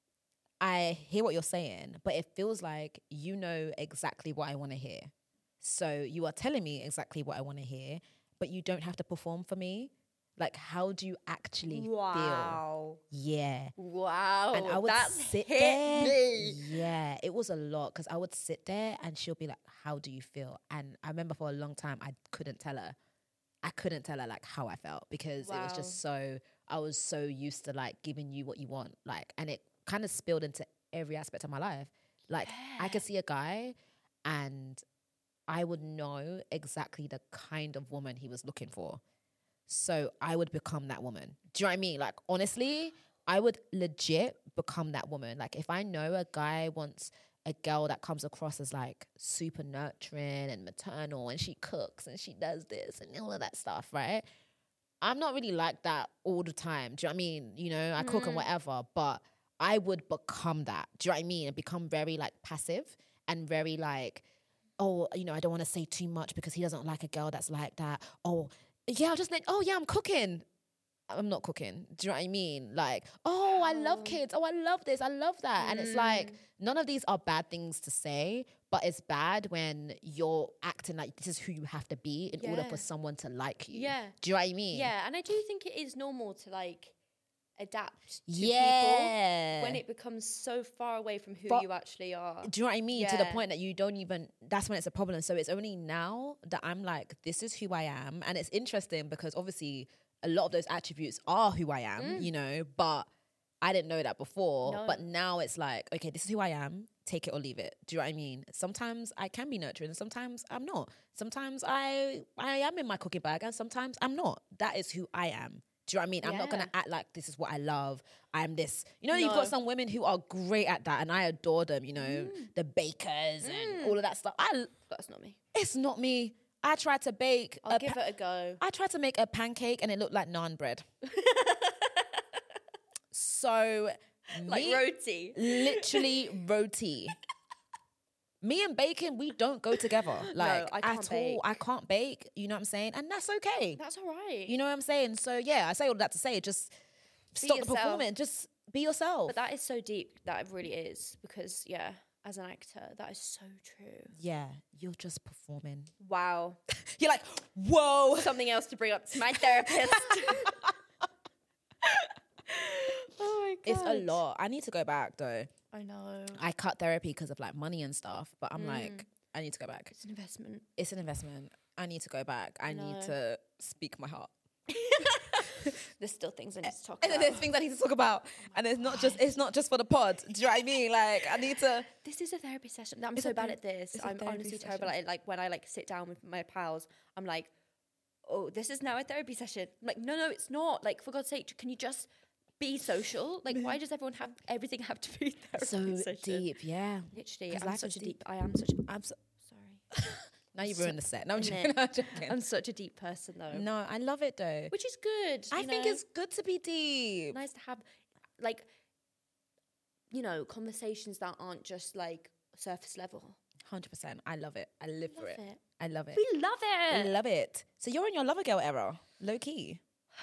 I hear what you're saying, but it feels like you know exactly what I want to hear. So you are telling me exactly what I want to hear, but you don't have to perform for me. Like, how do you actually feel? Wow. Yeah. Wow. And I would that sit hit there. me. Yeah, it was a lot because I would sit there and she'll be like, how do you feel? And I remember for a long time, I couldn't tell her. I couldn't tell her like how I felt because it was Wow. just so, I was so used to like giving you what you want. Like, and it kind of spilled into every aspect of my life. Like, I could see a guy and I would know exactly the kind of woman he was looking for. So I would become that woman. Do you know what I mean? Like, honestly, I would legit become that woman. Like, if I know a guy wants a girl that comes across as like super nurturing and maternal and she cooks and she does this and all of that stuff, right? I'm not really like that all the time. Do you know what I mean? You know, I cook and Mm. whatever, but I would become that. Do you know what I mean? And become very like passive and very like, oh, you know, I don't want to say too much because he doesn't like a girl that's like that. Oh, yeah, I'll just like, oh yeah, I'm cooking. I'm not cooking. Do you know what I mean? Like, oh, I love Oh. kids. Oh, I love this. I love that. And it's like, none of these are bad things to say, but it's bad when you're acting like this is who you have to be in order Yeah. for someone to like you. Yeah. Do you know what I mean? Yeah, and I do think it is normal to like adapt to people Yeah. when it becomes so far away from who But- you actually are. Do you know what I mean? To the Yeah. point that you don't even, that's when it's a problem. So it's only now that I'm like, this is who I am. And it's interesting because obviously a lot of those attributes are who I am, you know, but I didn't know that before. No. But now it's like, okay, this is who I am. Take it or leave it. Do you know what I mean? Sometimes I can be nurturing and sometimes I'm not. Sometimes I I am in my cookie bag and sometimes I'm not. That is who I am. Do you know what I mean? I'm not Yeah. gonna act like this is what I love. I'm this. You know, you've No. got some women who are great at that, and I adore them. You know, the bakers and all of that stuff. I, That's not me. it's not me. I tried to bake. I'll a give pa- it a go. I tried to make a pancake, and it looked like naan bread. So, Like me, roti. literally roti. Me and baking, we don't go together. Like I can't at all. bake. I can't bake. You know what I'm saying? And that's okay. That's all right. You know what I'm saying? So yeah, I say all that to say, just Be stop the yourself. performance. Just be yourself. But that is so deep. That it really is. Because, yeah, as an actor, that is so true. yeah, you're just performing. Wow. You're like, whoa. Something else to bring up to my therapist. oh my God. It's a lot. I need to go back though. I know. I cut therapy because of like money and stuff, but I'm like, I need to go back. It's an investment. It's an investment. I need to go back. I need know. to speak my heart. There's still things I need to talk And then about. there's things I need to talk about, and it's not just it's not just for the pod. Do you know what I mean? Like I need to. This is a therapy session. I'm It's so a bad ther- at this. it's a I'm therapy honestly terrible session. at it. Like when I like sit down with my pals, I'm like, oh, this is now a therapy session. I'm like, no, no, it's not. Like for God's sake, can you just be social? Like why does everyone have everything have to be a therapy So session? deep, yeah. Literally, 'Cause I'm life such is a deep. deep. I am such. A, I'm so, sorry. now you've So- ruined the set. No, I'm Isn't joking. it? I'm joking. I'm such a deep person though, No, I love it though. which is good. I you think know? it's good to be deep. nice to have, like, you know, conversations that aren't just like surface level. Hundred percent. I love it. I live for Love it. it. I love it. We love I it. love it. So you're in your lover girl era, low key.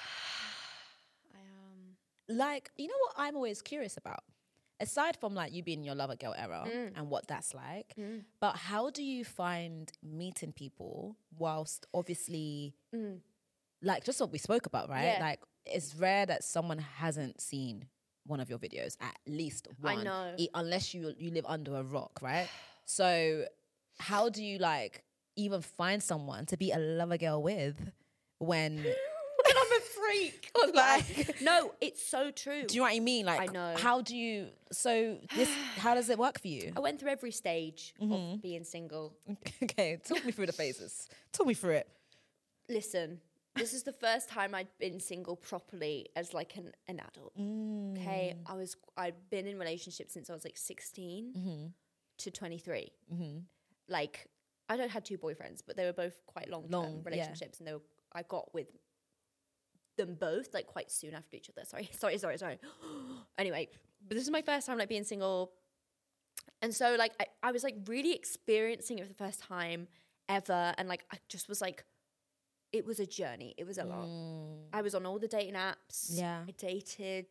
I um. Like, you know what I'm always curious about? Aside from like you being in your lover girl era Mm. and what that's like, but how do you find meeting people whilst obviously, Mm. like just what we spoke about, right? Yeah. Like it's rare that someone hasn't seen one of your videos, at least I one, know. e- unless you you live under a rock, right? So how do you like even find someone to be a lover girl with when I'm a freak. like No, it's so true. do you know what I mean? Like, I know. how do you? So this, how does it work for you? I went through every stage Mm-hmm. of being single. Okay, talk me through the phases. Talk me through it. Listen, this is the first time I'd been single properly as like an, an adult. Mm. Okay, I was I'd been in relationships since I was like sixteen Mm-hmm. to twenty-three. Like I don't had two boyfriends, but they were both quite long term Long, yeah. relationships, and they were, I got with them both like quite soon after each other. Sorry, sorry, sorry, sorry. Anyway, but this is my first time like being single, and so like I, I was like really experiencing it for the first time ever, and like I just was like, it was a journey. It was a lot. I was on all the dating apps. Yeah. I dated.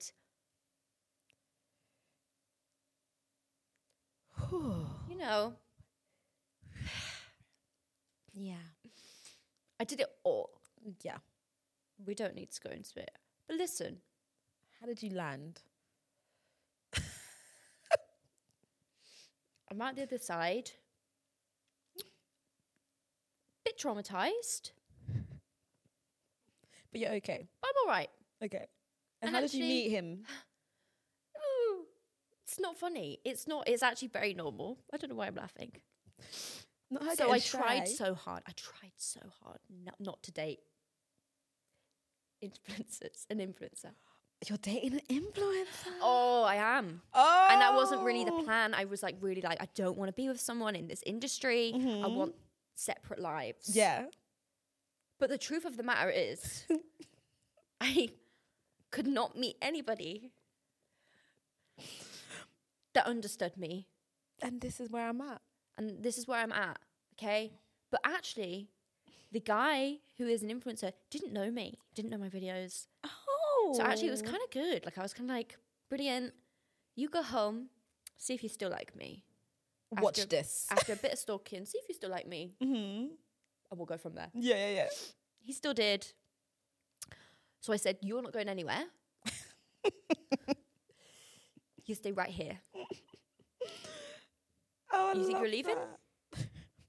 You know, Yeah. I did it all. Yeah. We don't need to go into it. But listen, How did you land? I'm at the other side. Bit traumatized, But you're okay. but I'm all right. Okay. And, And how did you actually- meet him? Ooh, it's not funny. It's not. It's actually very normal. I don't know why I'm laughing. Not her So getting I tried shy. so hard. I tried so hard not, not to date influencers, an influencer. You're dating an influencer. Oh, I am. Oh. And that wasn't really the plan. I was like, really like, I don't want to be with someone in this industry. I want separate lives. Yeah. But the truth of the matter is, I could not meet anybody that understood me. And this is where I'm at. And this is where I'm at, okay? But actually, the guy who is an influencer didn't know me, didn't know my videos. Oh. So actually, it was kind of good. Like, I was kind of like, brilliant. You go home, see if you still like me. Watch After- this. After a bit of stalking, see if you still like me. Mm-hmm. And we'll go from there. Yeah, yeah, yeah. He still did. So I said, you're not going anywhere. You stay right here. Oh, I You think love you're leaving? that.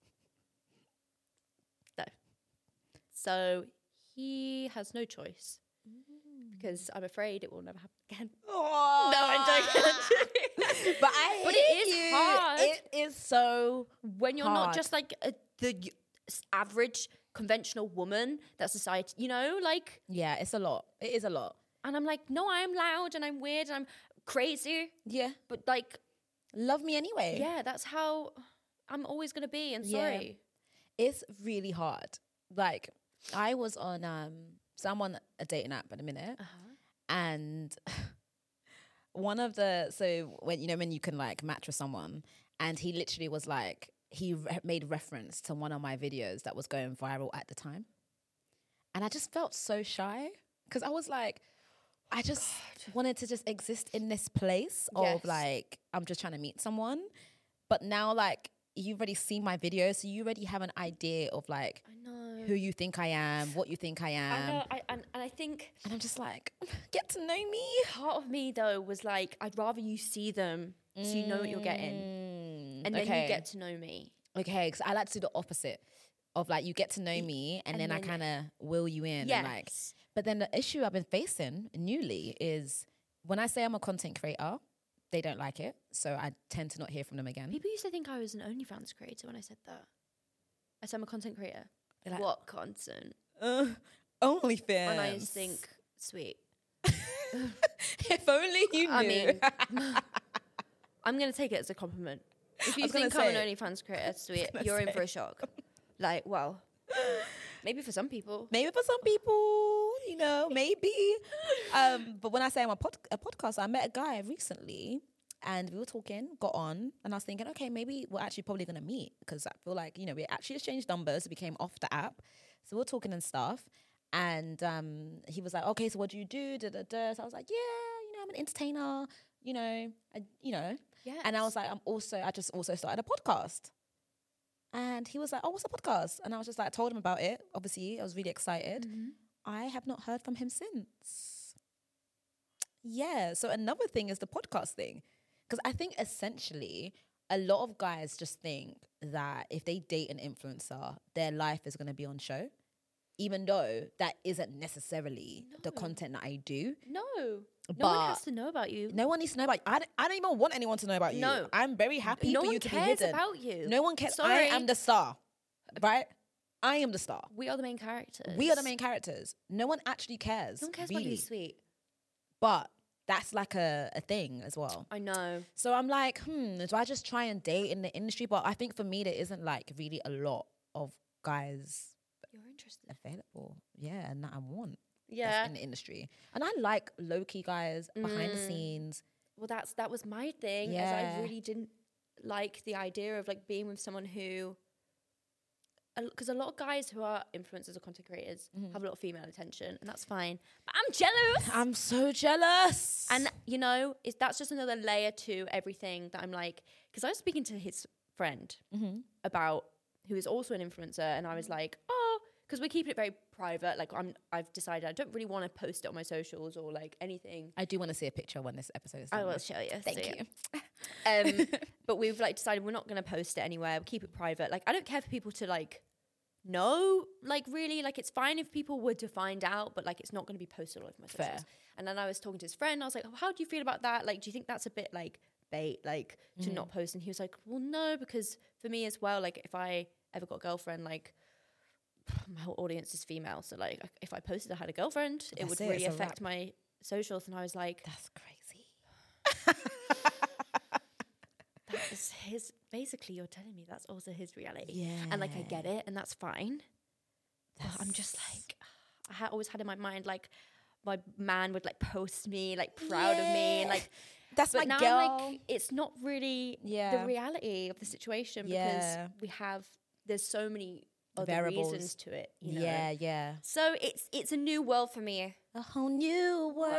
No. So he has no choice because I'm afraid it will never happen again. Oh. No, I'm joking. But I But hear it is you. hard. It is so When you're hard. not just like a, the y- s- average conventional woman that society, you know, like, Yeah, it's a lot. It is a lot. and I'm like, no, I'm loud and I'm weird and I'm crazy, Yeah. but like, Love me anyway. yeah, that's how I'm always gonna be. And Yeah. sorry, It's really hard. Like I was on um so I'm on a dating app at a minute, uh-huh. and one of the so when you know when you can like match with someone, and he literally was like he re- made reference to one of my videos that was going viral at the time, and I just felt so shy because I was like, I just wanted to just exist in this place Yes. of like I'm just trying to meet someone, but now like you've already seen my videos, so you already have an idea of like I know. who you think I am, what you think I am, I know, I, and, and I think and I'm just like, get to know me. part of me though was like, I'd rather you see them so you know what you're getting, Mm, and then okay. you get to know me. Okay, because I like to do the opposite. of like you get to know me and, and then, then- I kind of will you in. Yes. And like, but then the issue I've been facing newly is when I say I'm a content creator, they don't like it. So I tend to not hear from them again. People used to think I was an OnlyFans creator when I said that. I said I'm a content creator. They're like, What content? Uh, OnlyFans. And I just think, sweet. If only you knew. I mean, I'm going to take it as a compliment. If you was gonna think I'm an say- OnlyFans creator, sweet, gonna you're in say. for a shock. Like, well, maybe for some people. Maybe for some people, you know, maybe. Um, but when I say I'm a, pod- a podcast, I met a guy recently and we were talking, got on, and I was thinking, okay, maybe we're actually probably going to meet because I feel like, you know, we actually exchanged numbers. It became off the app. So we were talking and stuff. And um, he was like, okay, so what do you do? Da, da, da. So I was like, yeah, you know, I'm an entertainer, you know, I, you know. Yeah. And I was like, I'm also, I just also started a podcast. And he was like, oh, what's a podcast? And I was just like, I told him about it. Obviously, I was really excited. Mm-hmm. I have not heard from him since. Yeah. So another thing is the podcast thing. Because I think essentially a lot of guys just think that if they date an influencer, their life is going to be on show. Even though that isn't necessarily the No. content that I do. No. No But one has to know about you. no one needs to know about you. I don't, I don't even want anyone to know about you. No. I'm very happy no for one you to be cares hidden. about you. No one cares. Sorry. I am the star, right? I am the star. We are the main characters. We are the main characters. No one actually cares. No one cares really. about you, sweet. But that's like a, a thing as well. I know. So I'm like, hmm, do I just try and date in the industry? But I think for me, there isn't like really a lot of guys You're interested. available. Yeah, and that I want. that's Yeah. in the industry. And I like low-key guys behind the Mm. scenes. Well, that's that was my thing. As Yeah. I really didn't like the idea of like being with someone who, because a lot of guys who are influencers or content creators Mm-hmm. have a lot of female attention, and that's fine. But I'm jealous. I'm so jealous. And you know, it's, that's just another layer to everything that I'm like. Because I was speaking to his friend Mm-hmm. about who is also an influencer, and I was like, oh, because we're keeping it very private. Like I'm, I've decided I don't really want to post it on my socials or like anything. I do want to see a picture when this episode is I done. will show you. Thank so, you. Um, but we've like decided we're not going to post it anywhere. We keep it private. Like I don't care for people to like know. Like really, like it's fine if people were to find out, but like it's not going to be posted all over my socials. Fair. And then I was talking to his friend. I was like, oh, how do you feel about that? Like, do you think that's a bit like bait, like to Mm. not post? And he was like, well, no, because for me as well, like if I ever got a girlfriend, like my whole audience is female, so like if I posted I had a girlfriend, it That's would it, really it's a affect my socials. And I was like, That's crazy. that is his, basically you're telling me that's also his reality. Yeah. And like I get it and that's fine. But I'm just like, I had always had in my mind like my man would like post me like proud of me and Yeah. like, That's but my now girl. I'm like it's not really Yeah. the reality of the situation because Yeah. we have, there's so many other Variables. reasons to it, you know. Yeah, yeah. So it's it's a new world for me. A whole new world.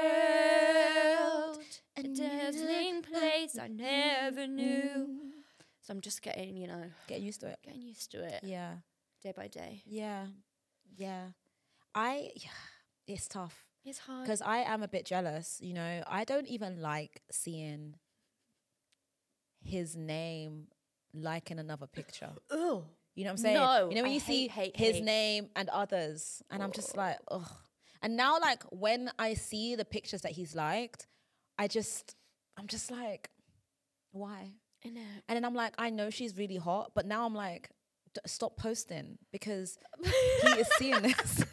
A dazzling place I never knew. So I'm just getting, you know, Get used to it. getting used to it Yeah. day by day. Yeah. Yeah. I, yeah, it's tough. It's hard. Because I am a bit jealous, you know. I don't even like seeing his name like in another picture. Oh, You know what I'm saying? No, you know when I you see hate, hate, his hate. name and others, and I'm just like, ugh. And now, like when I see the pictures that he's liked, I just, I'm just like, why? I know. And then I'm like, I know she's really hot, but now I'm like, D- stop posting because he is seeing this.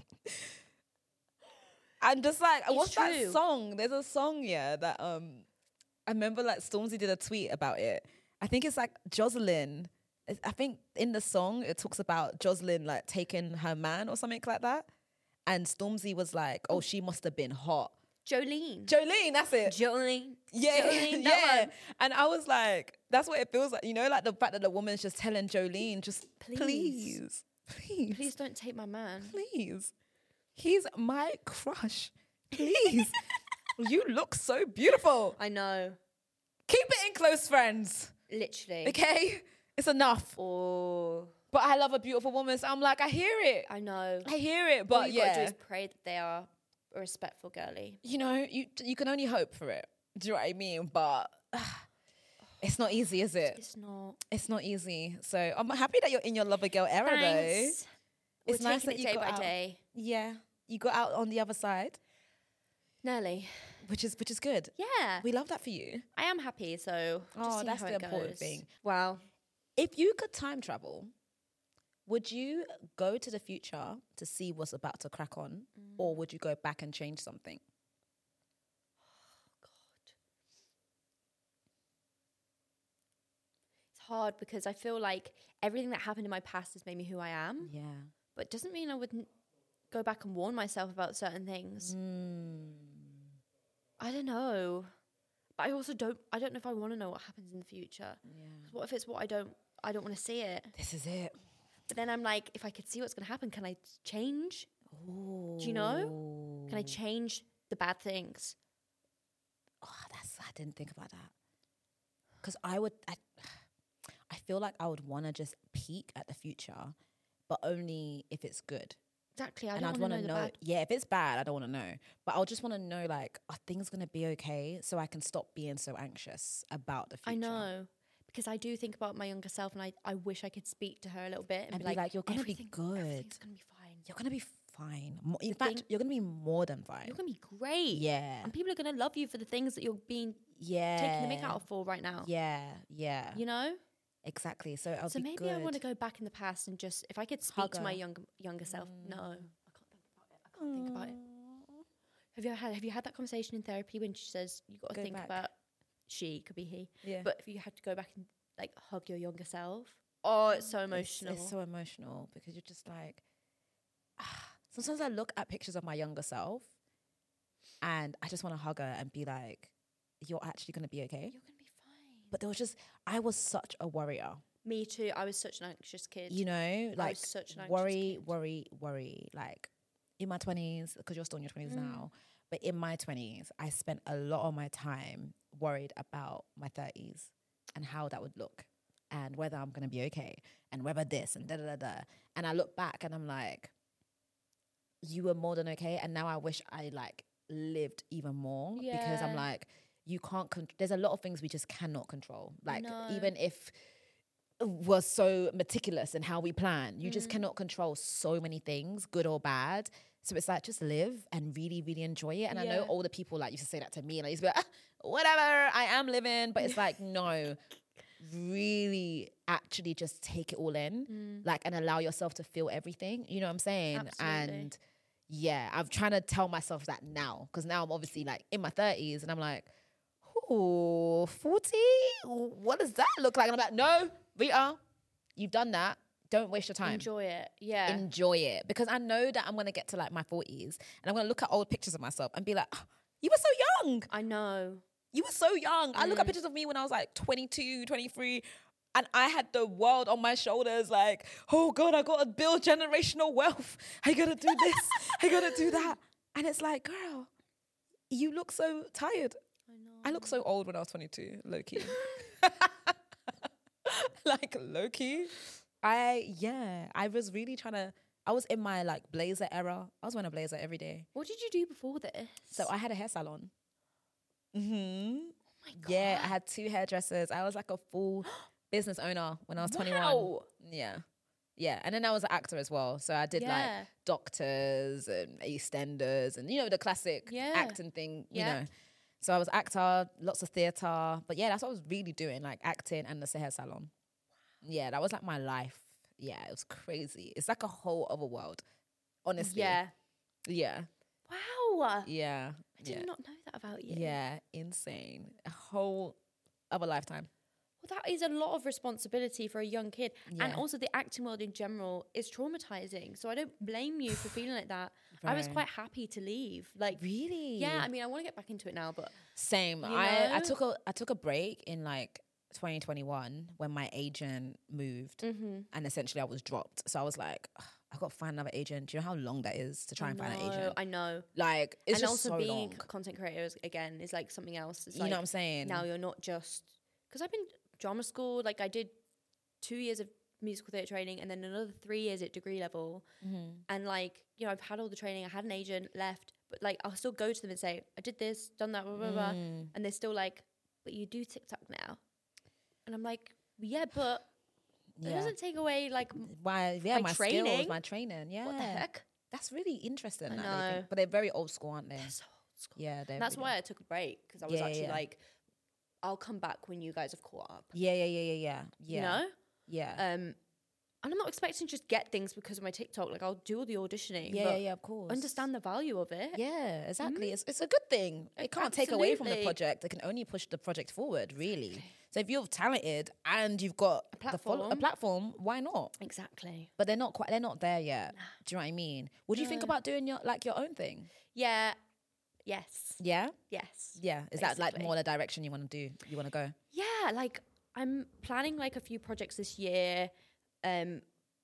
I'm just like, It's what's that true. song? There's a song, yeah, that um, I remember like Stormzy did a tweet about it. I think it's like Jocelyn. It's- I think in the song it talks about Jocelyn like taking her man or something like that. And Stormzy was like, oh, she must have been hot. Jolene. Jolene, that's it. Jolene. Yeah, Jolene, that yeah. one. And I was like, that's what it feels like. You know, like the fact that the woman's just telling Jolene, just Please. please, please, Please don't take my man. please. He's my crush. Please. You look so beautiful. I know. Keep it in, close friends. Literally. Okay? It's enough. Oh, But I love a beautiful woman. So I'm like, I hear it. I know. I hear it. All But you gotta do yeah, is pray that they are a respectful girly. you know, you you can only hope for it. Do you know what I mean? But It's not easy, is it? It's not. It's not easy. So I'm happy that you're in your lover girl era, Thanks. though. We're It's nice taking that it you day got by out. day. Yeah, you got out on the other side, Nearly. which is which is good. Yeah. We love that for you. I am happy, so just Oh, see that's how the it important goes. thing. Wow. If you could time travel, would you go to the future to see what's about to crack on, or would you go back and change something? It's hard because I feel like everything that happened in my past has made me who I am, Yeah. but it doesn't mean I wouldn't go back and warn myself about certain things. Mm. I don't know. But I also don't I don't know if I want to know what happens in the future. Yeah. What if it's what I don't I don't want to see it? This is it. But then I'm like, if I could see what's going to happen, can I change? Ooh. Do you know? Can I change the bad things? Oh, that's I didn't think about that. Because I would, I, I feel like I would want to just peek at the future, but only if it's good. Exactly. I and don't I'd want want to to know, know, the bad. yeah, if it's bad, I don't want to know. But I'll just want to know, like, are things gonna be okay, so I can stop being so anxious about the future. I know. Because I do think about my younger self, and I, I wish I could speak to her a little bit and, And be be like, like, you're gonna be "Everything- good. Everything's going to be fine. You're gonna be fine. Mo- In The fact, thing- you're gonna be more than fine. You're going to be great. Yeah, And people are going to love you for the things that you're being yeah. taking the mick out of for right now. Yeah, yeah. You know? Exactly. So I'll So be maybe good. I want to go back in the past and just, if I could speak Hug to my her. younger younger self. No, I can't think about it. I can't think about it. Have you ever had Have you had that conversation in therapy when she says you got to Go think back. about she could be he, Yeah. but if you had to go back and like hug your younger self, oh, it's so It's- emotional. It's, so emotional because you're just like, ah. Sometimes I look at pictures of my younger self and I just want to hug her and be like, you're actually going to be okay. You're gonna be fine. But there was just, I was such a worrier, Me too. I was such an anxious kid. you know, like such an anxious worry, kid. worry, worry. Like in my twenties, because you're still in your twenties Mm. now, but in my twenties, I spent a lot of my time worried about my thirties and how that would look and whether I'm going to be okay and whether this and da da da da. And I look back and I'm like, you were more than okay. And now I wish I like lived even more because I'm Yeah. like, you can't, con- there's a lot of things we just cannot control. Like know. even if we're so meticulous in how we plan, you just Mm. cannot control so many things, good or bad. So it's like, just live and really, really enjoy it. And I know Yeah. older people like used to say that to me and I used to be like, ah, whatever, I am living. But it's like, no, really actually just take it all in, Mm. like, and allow yourself to feel everything. You know what I'm saying? Absolutely. And yeah, I'm trying to tell myself that now because now I'm obviously like in my thirties and I'm like, ooh, forty? What does that look like? And I'm like, no, Rita, you've done that. Don't waste your time. Enjoy it. Yeah. Enjoy it. Because I know that I'm going to get to like my forties and I'm going to look at old pictures of myself and be like, oh, you were so young. I know. You were so young. I look at Mm. pictures of me when I was like twenty-two, twenty-three, and I had the world on my shoulders like, oh God, I got to build generational wealth. I got to do this. I got to do that. And it's like, girl, you look so tired. I know. I look so old when I was twenty-two, low key. Like low key. I, yeah, I was really trying to, I was in my like blazer era. I was wearing a blazer every day. What did you do before this? So I had a hair salon. Mm-hmm. Oh my God. Yeah, I had two hairdressers. I was like a full business owner when I was twenty-one. Wow. Yeah. Yeah. And then I was an actor as well. So I did like Yeah. doctors and EastEnders and, you know, the classic Yeah. acting thing, you Yeah. know. So I was actor, lots of theatre. But yeah, that's what I was really doing, like acting and the hair salon. Yeah, that was like my life. Yeah, it was crazy. It's like a whole other world, honestly. Yeah. Yeah. Wow. Yeah. I did yeah. not know that about you. Yeah, insane. A whole other lifetime. Well, that is a lot of responsibility for a young kid. And Yeah. also the acting world in general is traumatizing. So I don't blame you for feeling like that. I was Right. quite happy to leave. Like, Really? yeah, I mean, I want to get back into it now, but Same. You I, I know? took a I took a break in like twenty twenty-one when my agent moved mm-hmm. and essentially I was dropped. So I was like, "Ugh, I got to find another agent. Do you know how long that is to try and find an agent? I know. Like it's and just also so being long. a content creator is, again, is like something else. It's You like, know what I'm saying? now you're not just, because I've been drama school, like I did two years of musical theatre training and then another three years at degree level. Mhm. And like, you know, I've had all the training, I had an agent, left, but like I'll still go to them and say, I did this, done that, blah, blah, blah. Mm. And they're still like, but you do TikTok now. And I'm like, yeah, but it Yeah. doesn't take away like My yeah, my my, training. skills, my training. Yeah. what the heck. That's really interesting. I that they know. think- but they're very old school, aren't they? They're so old school. Yeah, they're And that's really- why I took a break because I was Yeah, actually yeah. like, I'll come back when you guys have caught up. Yeah, yeah, yeah, yeah, yeah. Yeah. You know? Yeah. Um, and I'm not expecting to just get things because of my TikTok. Like I'll do all the auditioning. yeah, but yeah, yeah, of course. Understand the value of it. Yeah, exactly. It's, it's a good thing. It can't take away from the Absolutely. project. It can only push the project forward, really. So if you're talented and you've got A the follow- a platform. platform, why not? Exactly. But they're not quite. They're not there yet. Do you know what I mean? Would you think No. about doing your like your own thing? Yeah. Yes. Yeah, Yes. yeah. Is that like Basically. more the direction you want to do? You want to go? Yeah. Like I'm planning like a few projects this year, um,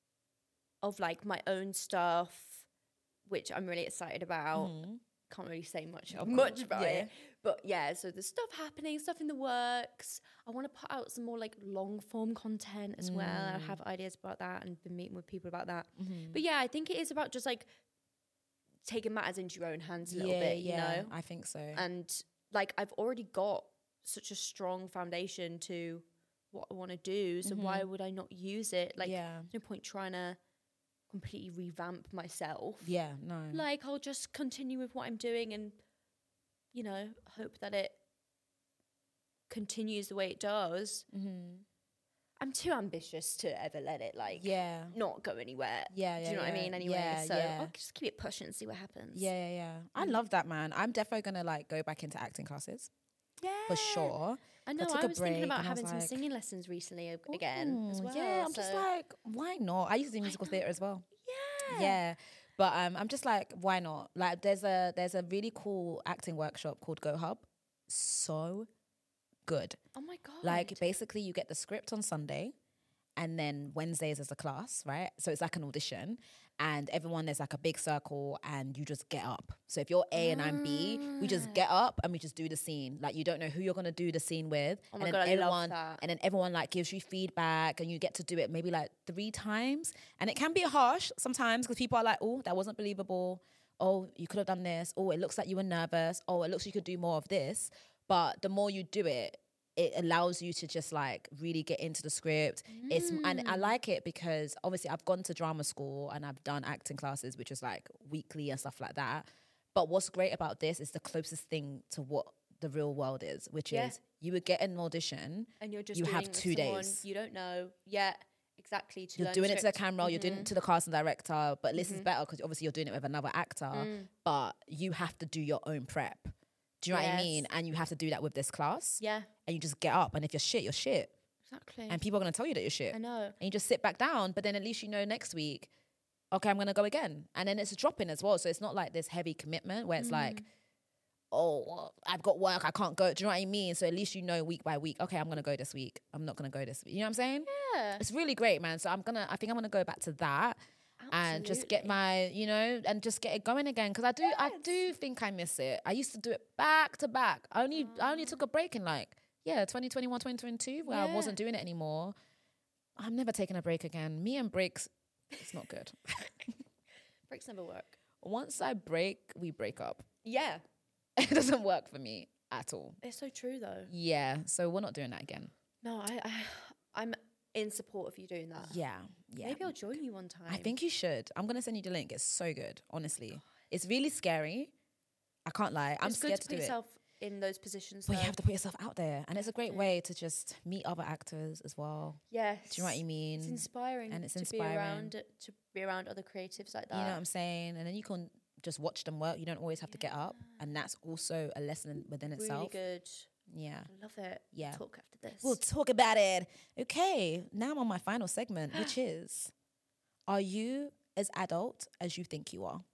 of like my own stuff, which I'm really excited about. Mhm. Can't really say much Of much course, about yeah. it, but yeah. So there's stuff happening, stuff in the works. I want to put out some more like long form content as well. I Mm. have ideas about that and been meeting with people about that. Mhm. But yeah, I think it is about just like taking matters into your own hands a little yeah, bit, you yeah. know. I think so. And like I've already got such a strong foundation to what I want to do, so why would I not use it? Like, Mm-hmm. yeah, there's no point trying to completely revamp myself. yeah. No. Like, I'll just continue with what I'm doing and, you know, hope that it continues the way it does. mm-hmm. I'm too ambitious to ever let it like Yeah. not go anywhere. Yeah, yeah. Do you know what I yeah. mean? Anyway, Yeah, so yeah. I'll just keep it pushing and see what happens. Yeah, yeah, yeah. I Mm. love that, man. I'm definitely gonna like go back into acting classes yeah, for sure. I know. took I a was thinking break about and I was having some like, singing lessons recently ag- again as Ooh, well. Yeah, I'm just so- like, why not? I used to do musical theatre as well. yeah, Yeah. But um, I'm just like, why not? Like, there's a there's a really cool acting workshop called Go Hub. So good. Oh my god! Like, basically, you get the script on Sunday, and then Wednesdays is a class, right? So it's like an audition, and everyone there's like a big circle, and you just get up. So if you're A and I'm B, we just get up and we just do the scene. Like, you don't know who you're gonna do the scene with, Oh my and God, then I love everyone that. and then everyone like gives you feedback, and you get to do it maybe like three times, and it can be harsh sometimes because people are like, oh, that wasn't believable. Oh, you could have done this. Oh, it looks like you were nervous. Oh, it looks like you could do more of this. But the more you do it, it allows you to just like really get into the script. It's and I like it because obviously I've gone to drama school and I've done acting classes, which is like weekly and stuff like that. But what's great about this is the closest thing to what the real world is, which Yeah. is you would get an audition. and you're just you doing have it with two someone days. you don't know yet exactly. To You're learn doing it to the script. camera, you're doing it to the casting director, but this is Mhm. better because obviously you're doing it with another actor, Mm. but you have to do your own prep. Do you know what I Yes. mean? And you have to do that with this class. Yeah, And you just get up, and if you're shit, you're shit. exactly. And people are going to tell you that you're shit. I know. And you just sit back down, but then at least you know next week, okay, I'm going to go again. And then it's dropping as well. So it's not like this heavy commitment where it's like, Mm. oh, well, I've got work, I can't go. Do you know what I mean? So at least you know week by week, okay, I'm going to go this week. I'm not going to go this week. You know what I'm saying? Yeah, It's really great, man. So I'm going to, I think I'm going to go back to that and just get absolutely. my, you know, and just get it going again. Cause I do, I do think I miss it. I used to do it back to back. I only, I only took a break in like, yeah, twenty twenty-one, twenty twenty-two, where I Yeah. wasn't doing it anymore. I'm never taking a break again. Me and breaks, it's not good. breaks never work. Once I break, we break up. Yeah, It doesn't work for me at all. it's so true though. Yeah. So we're not doing that again. No, I, I I'm in support of you doing that. Yeah. Yeah. Maybe I'll join you one time. I think you should. I'm going to send you the link. It's so good, honestly. It's really scary. I can't lie. I'm it's scared good to, to put do it. yourself in those positions. But you though. have to put yourself out there. And it's a great Exactly. way to just meet other actors as well. Yes. Do you know what I mean? It's inspiring. And it's to inspiring. be around to be around other creatives like that. You know what I'm saying? And then you can just watch them work. You don't always have to get up. And that's also a lesson within really itself. good. Yeah. I love it. Yeah. Talk after this. We'll talk about it. Okay. Now I'm on my final segment, which is, are you as adult as you think you are?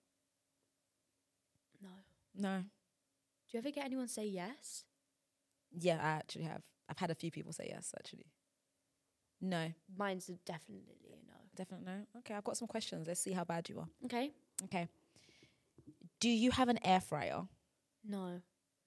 no. No. Do you ever get anyone say yes? Yeah, I actually have. I've had a few people say yes, actually. No. Mine's a definitely a no. Definitely no. Okay, I've got some questions. Let's see how bad you are. Okay. Okay. Do you have an air fryer? No.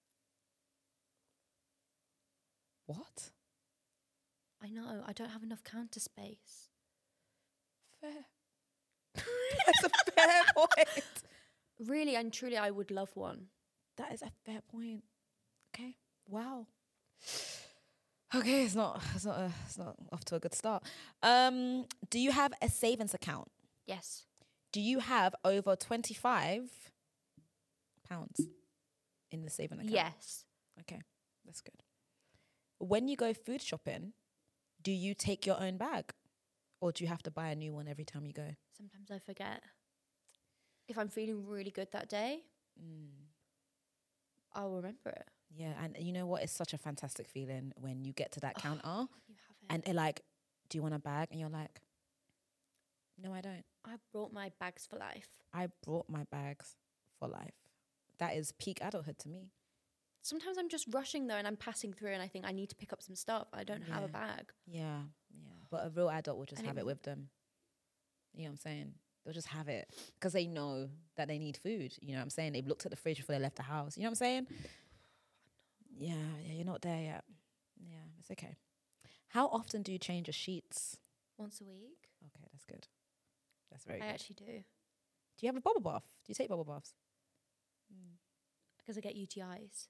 What? I know. I don't have enough counter space. Fair. That's a fair point. Really and truly, I would love one. That is a fair point. Okay. Wow. Okay, it's not. It's not. A, it's not off to a good start. Um, do you have a savings account? Yes. Do you have over twenty-five pounds in the saving account? Yes. Okay, that's good. When you go food shopping, do you take your own bag, or do you have to buy a new one every time you go? Sometimes I forget. If I'm feeling really good that day, Mm. I'll remember it. Yeah, and you know what? It's such a fantastic feeling when you get to that counter You have it. and they're like, "Do you want a bag?" And you're like, "No, I don't. I brought my bags for life. I brought my bags for life." That is peak adulthood to me. Sometimes I'm just rushing though, and I'm passing through, and I think I need to pick up some stuff. I don't have a Yeah. bag. Yeah, yeah. But a real adult will just And have it it w- with them. You know what I'm saying? They'll just have it because they know that they need food. You know what I'm saying? They've looked at the fridge before they left the house. You know what I'm saying? Yeah, yeah. You're not there yet. Yeah, it's okay. How often do you change your sheets? Once a week. Okay, that's good. That's very I good. actually do. Do you have a bubble bath? Do you take bubble baths? Because I get U T Is.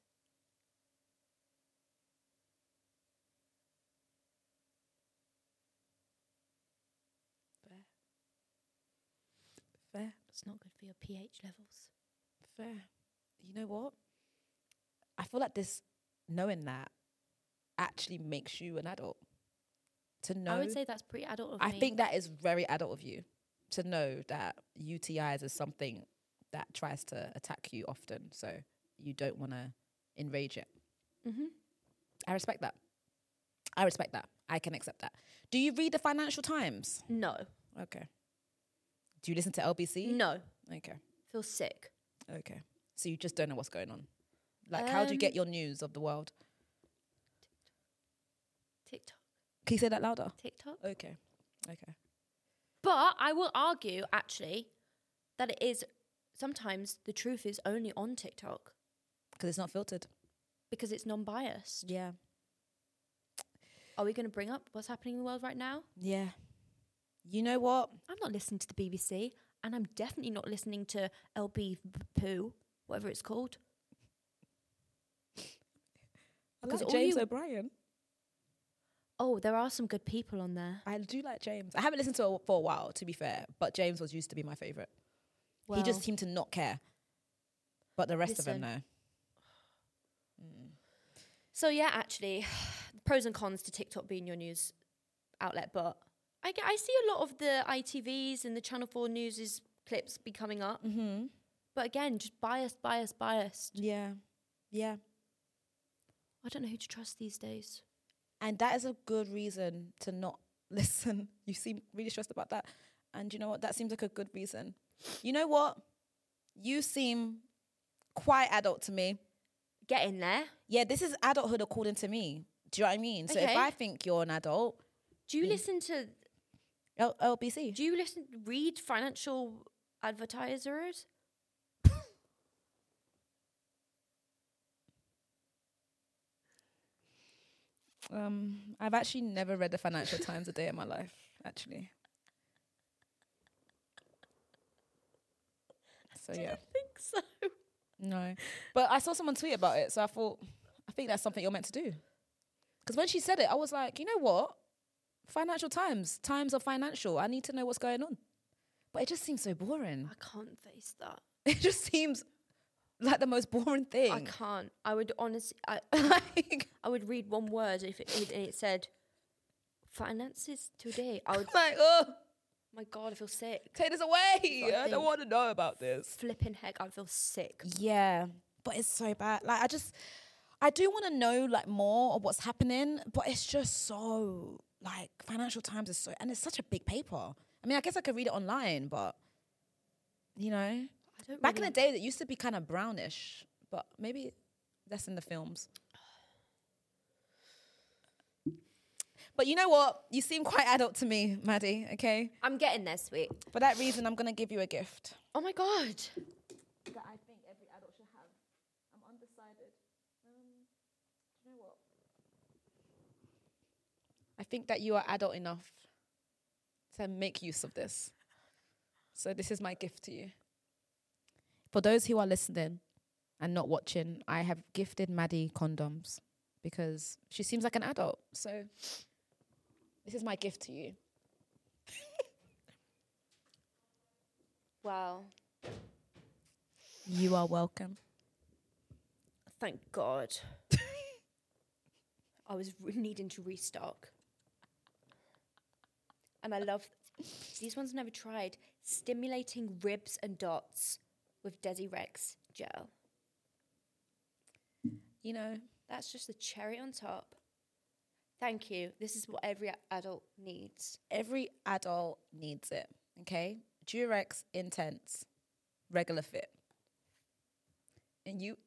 Fair. Fair. It's not good for your pH levels. Fair. You know what? I feel like this, knowing that, actually makes you an adult. To know, I would say that's pretty adult of I me. think that is very adult of you to know that U T Is is something that tries to attack you often. So you don't want to enrage it. Mm-hmm. I respect that. I respect that. I can accept that. Do you read the Financial Times? No. Okay. Do you listen to L B C? No. Okay. Feel sick. Okay. So you just don't know what's going on. Like, how do you get Um, your news of the world? TikTok. Can you say that louder? TikTok. Okay. Okay. But I will argue, actually, that it is sometimes the truth is only on TikTok Because it's not filtered. because it's non-biased. Yeah. Are we going to bring up what's happening in the world right now? Yeah. You know what? I'm not listening to the B B C, and I'm definitely not listening to L B Poo, whatever it's called. I Because like all James you- O'Brien. Oh, there are some good people on there. I do like James. I haven't listened to it for a while, to be fair, but James was used to be my favourite. He just Well, seemed to not care. But the rest of them, Listen. no. So yeah, actually, pros and cons to TikTok being your news outlet, but I, get, I see a lot of the I T Vs and the Channel four News' clips be coming up. Mm-hmm. But again, just biased, biased, biased. Yeah. Yeah. I don't know who to trust these days. And that is a good reason to not listen. You seem really stressed about that. And you know what? That seems like a good reason. You know what? You seem quite adult to me. Get in there. Yeah, this is adulthood according to me. Do you know what I mean? So if Okay. I think you're an adult, Do you Mm. listen to, L- LBC. do you listen, read financial advertisers? Um, I've actually never read the Financial Times a day in my life, actually. So yeah, I think so. no. But I saw someone tweet about it, so I thought, I think that's something you're meant to do. Because when she said it, I was like, you know what? Financial Times, Times of Financial. I need to know what's going on. But it just seems so boring. I can't face that. It just seems like the most boring thing. I can't. I would honestly, I, like, I would read one word if it, it, it said finances today. I would, like, oh, my God, I feel sick. take this away. what I I don't think. want to know about this. Flipping heck, I feel sick. Yeah, but it's so bad. Like, I just, I do want to know like more of what's happening, but it's just so like Financial Times is so, and it's such a big paper. I mean, I guess I could read it online, but you know, I don't back in really- the day, it used to be kind of brownish, but maybe that's in the films. But you know what? You seem quite adult to me, Maddie, okay? I'm getting there, sweet. For that reason, I'm going to give you a gift. Oh my God. That I think every adult should have. I'm undecided. Um, do you know what? I think that you are adult enough to make use of this. So this is my gift to you. For those who are listening and not watching, I have gifted Maddie condoms. because she seems like an adult. So this is my gift to you. Wow. You are welcome. Thank God. I was re- needing to restock. And I love these ones I've never tried. Stimulating ribs and dots with Desi Rex gel. You know, That's just the cherry on top. Thank you. This is what every a- adult needs. every adult needs it, okay? Durex Intense, regular fit. And you...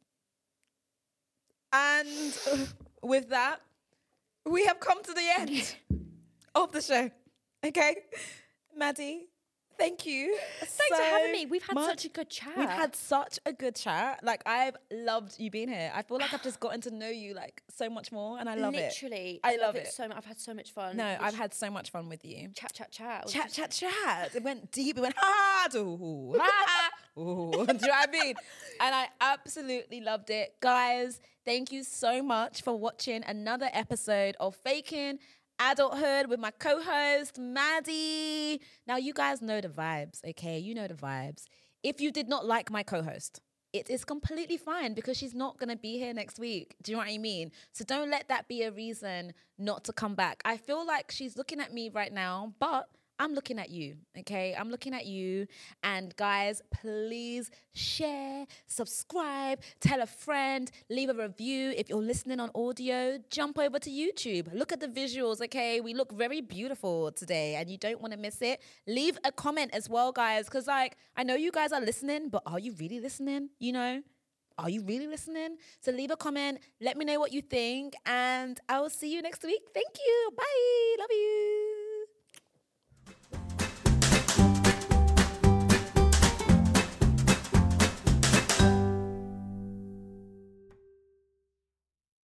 And with that, we have come to the end of the show, okay? Maddie, thank you. Thanks so for having me. We've had much. such a good chat. We've had such a good chat. Like, I've loved you being here. I feel like I've just gotten to know you like so much more, and I love it. Literally. I love it. so much. I've had so much fun. No, Lit- I've had so much fun with you. chat, chat, chat. It was Chat, just- chat, chat. It went deep. It went hard. Ooh, ha, ooh. Do you know what I mean? And I absolutely loved it. Guys, thank you so much for watching another episode of Faking Adulthood with my co-host, Maddie. Now, you guys know the vibes, okay? You know the vibes. If you did not like my co-host, it is completely fine because she's not going to be here next week. Do you know what I mean? So don't let that be a reason not to come back. I feel like she's looking at me right now, but I'm looking at you, okay? I'm looking at you. And guys, please share, subscribe, tell a friend, leave a review. If you're listening on audio, jump over to YouTube. Look at the visuals, okay? We look very beautiful today and you don't want to miss it. Leave a comment as well, guys, because like, I know you guys are listening, but are you really listening? You know? Are you really listening? So leave a comment. Let me know what you think. And I will see you next week. Thank you. Bye. Love you.